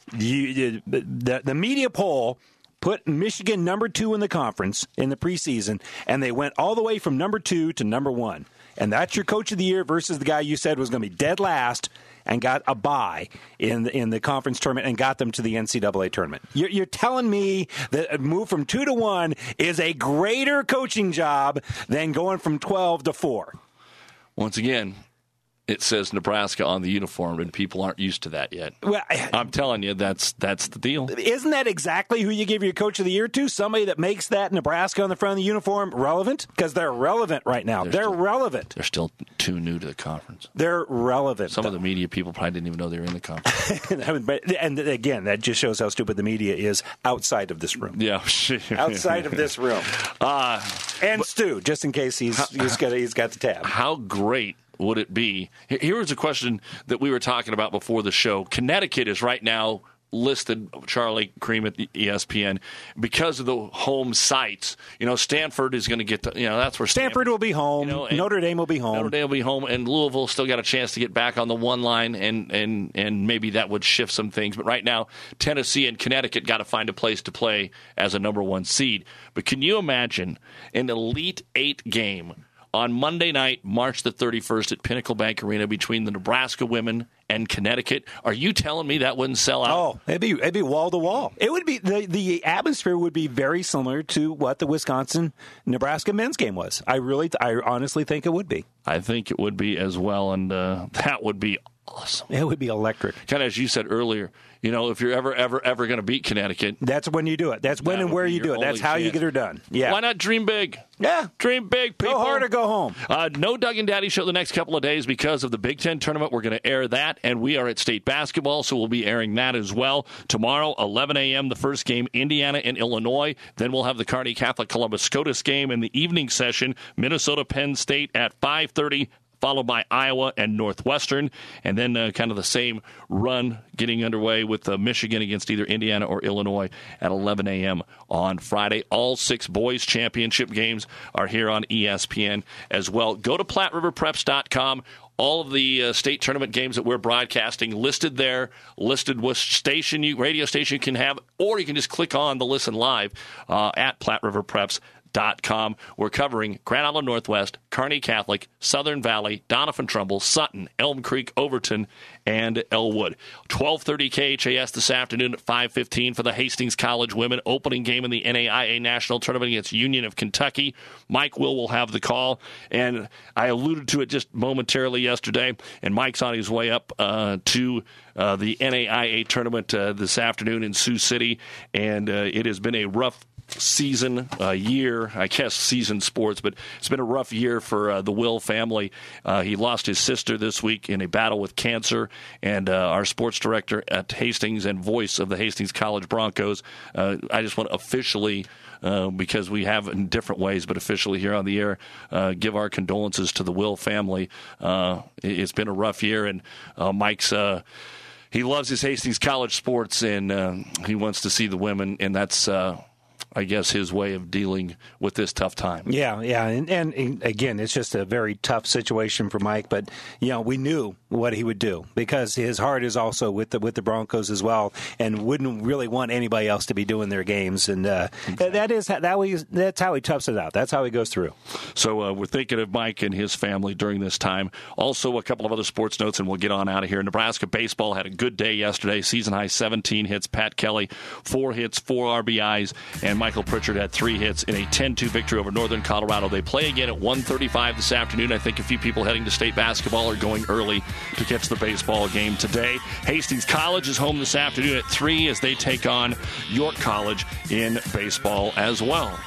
the, the, the media poll put Michigan number two in the conference in the preseason, and they went all the way from number two to number one. And that's your Coach of the Year versus the guy you said was going to be dead last and got a bye in the, in the conference tournament and got them to the N C double A tournament. You're, you're telling me that a move from two to one is a greater coaching job than going from twelve to four. Once again, it says Nebraska on the uniform, and people aren't used to that yet. Well, I'm telling you, that's that's the deal. Isn't that exactly who you give your Coach of the Year to? Somebody that makes that Nebraska on the front of the uniform relevant? Because they're relevant right now. They're, they're still, relevant. They're still too new to the conference. They're relevant. Some though. of the media people probably didn't even know they were in the conference. And again, that just shows how stupid the media is outside of this room. Yeah. outside of this room. Uh, and but, Stu, just in case he's, he's, got, he's got the tab. How great would it be? Here was a question that we were talking about before the show. Connecticut is right now listed, Charlie Cream at the E S P N, because of the home sites. You know, Stanford is going to get, the, you know, that's where Stanford, Stanford will be home. You know, Notre Dame will be home. Notre Dame will be home, and Louisville still got a chance to get back on the one line, and and and maybe that would shift some things. But right now, Tennessee and Connecticut got to find a place to play as a number one seed. But can you imagine an Elite Eight game on Monday night, March the thirty-first at Pinnacle Bank Arena between the Nebraska women and Connecticut? Are you telling me that wouldn't sell out? Oh, it'd be it'd be wall to wall. It would be the the atmosphere would be very similar to what the Wisconsin Nebraska men's game was. I really, I honestly think it would be. I think it would be as well, and uh, that would be awesome. It would be electric. Kind of as you said earlier, you know, if you're ever, ever, ever going to beat Connecticut, that's when you do it. That's when that and where you do it. That's how chance. You get her done. Yeah. Why not dream big? Yeah. Dream big, people. Go hard or go home. Uh, no Doug and Daddy show the next couple of days because of the Big Ten tournament. We're going to air that, and we are at state basketball, so we'll be airing that as well. Tomorrow, eleven a.m., the first game, Indiana and Illinois. Then we'll have the Kearney Catholic Columbus SCOTUS game in the evening session, Minnesota Penn State at five thirty, followed by Iowa and Northwestern, and then uh, kind of the same run getting underway with uh, Michigan against either Indiana or Illinois at eleven a.m. on Friday. All six boys championship games are here on E S P N as well. Go to Platte River Preps dot com. All of the uh, state tournament games that we're broadcasting listed there, listed with station you, radio station you can have, or you can just click on the listen live uh, at Platte River Preps dot com. We're covering Grand Island Northwest, Kearney Catholic, Southern Valley, Donovan Trumbull, Sutton, Elm Creek, Overton, and Elwood. twelve thirty K H A S this afternoon at five fifteen for the Hastings College women opening game in the N A I A National Tournament against Union of Kentucky. Mike Will will have the call, and I alluded to it just momentarily yesterday, and Mike's on his way up uh, to uh, the N A I A tournament uh, this afternoon in Sioux City, and uh, it has been a rough season, uh, year, I guess season sports, but it's been a rough year for uh, the Will family. Uh, he lost his sister this week in a battle with cancer, and uh, our sports director at Hastings and voice of the Hastings College Broncos, uh, I just want to officially, uh, because we have in different ways, but officially here on the air, uh, give our condolences to the Will family. Uh, it's been a rough year, and uh, Mike's uh, he loves his Hastings College sports, and uh, he wants to see the women, and that's uh, I guess his way of dealing with this tough time. Yeah, yeah, and, and, and again, it's just a very tough situation for Mike. But you know, we knew what he would do because his heart is also with the with the Broncos as well, and wouldn't really want anybody else to be doing their games. And uh, exactly. that is that way. That's how he toughs it out. That's how he goes through. So uh, we're thinking of Mike and his family during this time. Also, a couple of other sports notes, and we'll get on out of here. Nebraska baseball had a good day yesterday. Season high seventeen hits. Pat Kelly four hits, four R B Is, and Michael Pritchard had three hits in a ten two victory over Northern Colorado. They play again at one thirty-five this afternoon. I think a few people heading to state basketball are going early to catch the baseball game today. Hastings College is home this afternoon at three as they take on York College in baseball as well.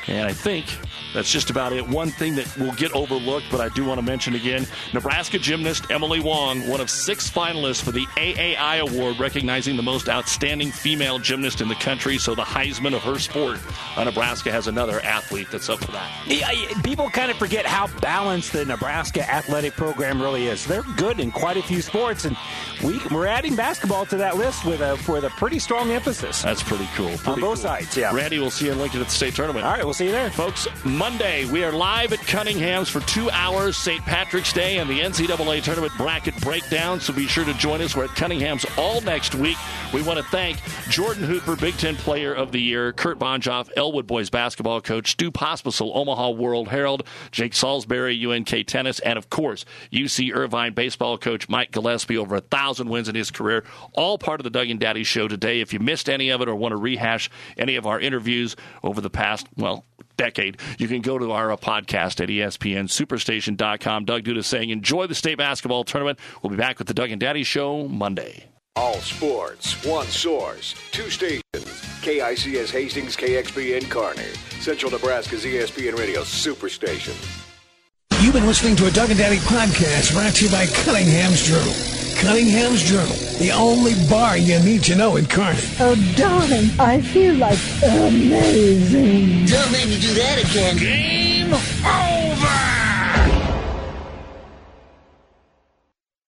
And I think that's just about it. One thing that will get overlooked, but I do want to mention again, Nebraska gymnast Emily Wong, one of six finalists for the A A I Award, recognizing the most outstanding female gymnast in the country, so the Heisman of her sport. Uh, Nebraska has another athlete that's up for that. Yeah, people kind of forget how balanced the Nebraska athletic program really is. They're good in quite a few sports, and we, we're adding basketball to that list with a, with a pretty strong emphasis. That's pretty cool. Pretty On both cool. sides, yeah. Randy, we'll see you in Lincoln at the state tournament. All right, we'll see you there. Folks, Monday, we are live at Cunningham's for two hours, Saint Patrick's Day, and the N C double A Tournament Bracket Breakdown, so be sure to join us. We're at Cunningham's all next week. We want to thank Jordan Hooper, Big Ten Player of the Year, Kurt Bonjoff, Elwood Boys basketball coach, Stu Pospisil, Omaha World Herald, Jake Salisbury, U N K Tennis, and, of course, U C Irvine baseball coach Mike Gillespie, over a thousand wins in his career, all part of the Doug and Daddy Show today. If you missed any of it or want to rehash any of our interviews over the past, well, decade, you can go to our uh, podcast at E S P N Superstation dot com. Doug Duda saying, enjoy the state basketball tournament. We'll be back with the Doug and Daddy Show Monday. All sports, one source, two stations. K I C S Hastings, K X P N Kearney. Central Nebraska's E S P N Radio Superstation. You've been listening to a Doug and Daddy podcast brought to you by Cunningham's Journal. Cunningham's Journal, the only bar you need to know in Kearney. Oh, darling, I feel like amazing. Don't make me do that again.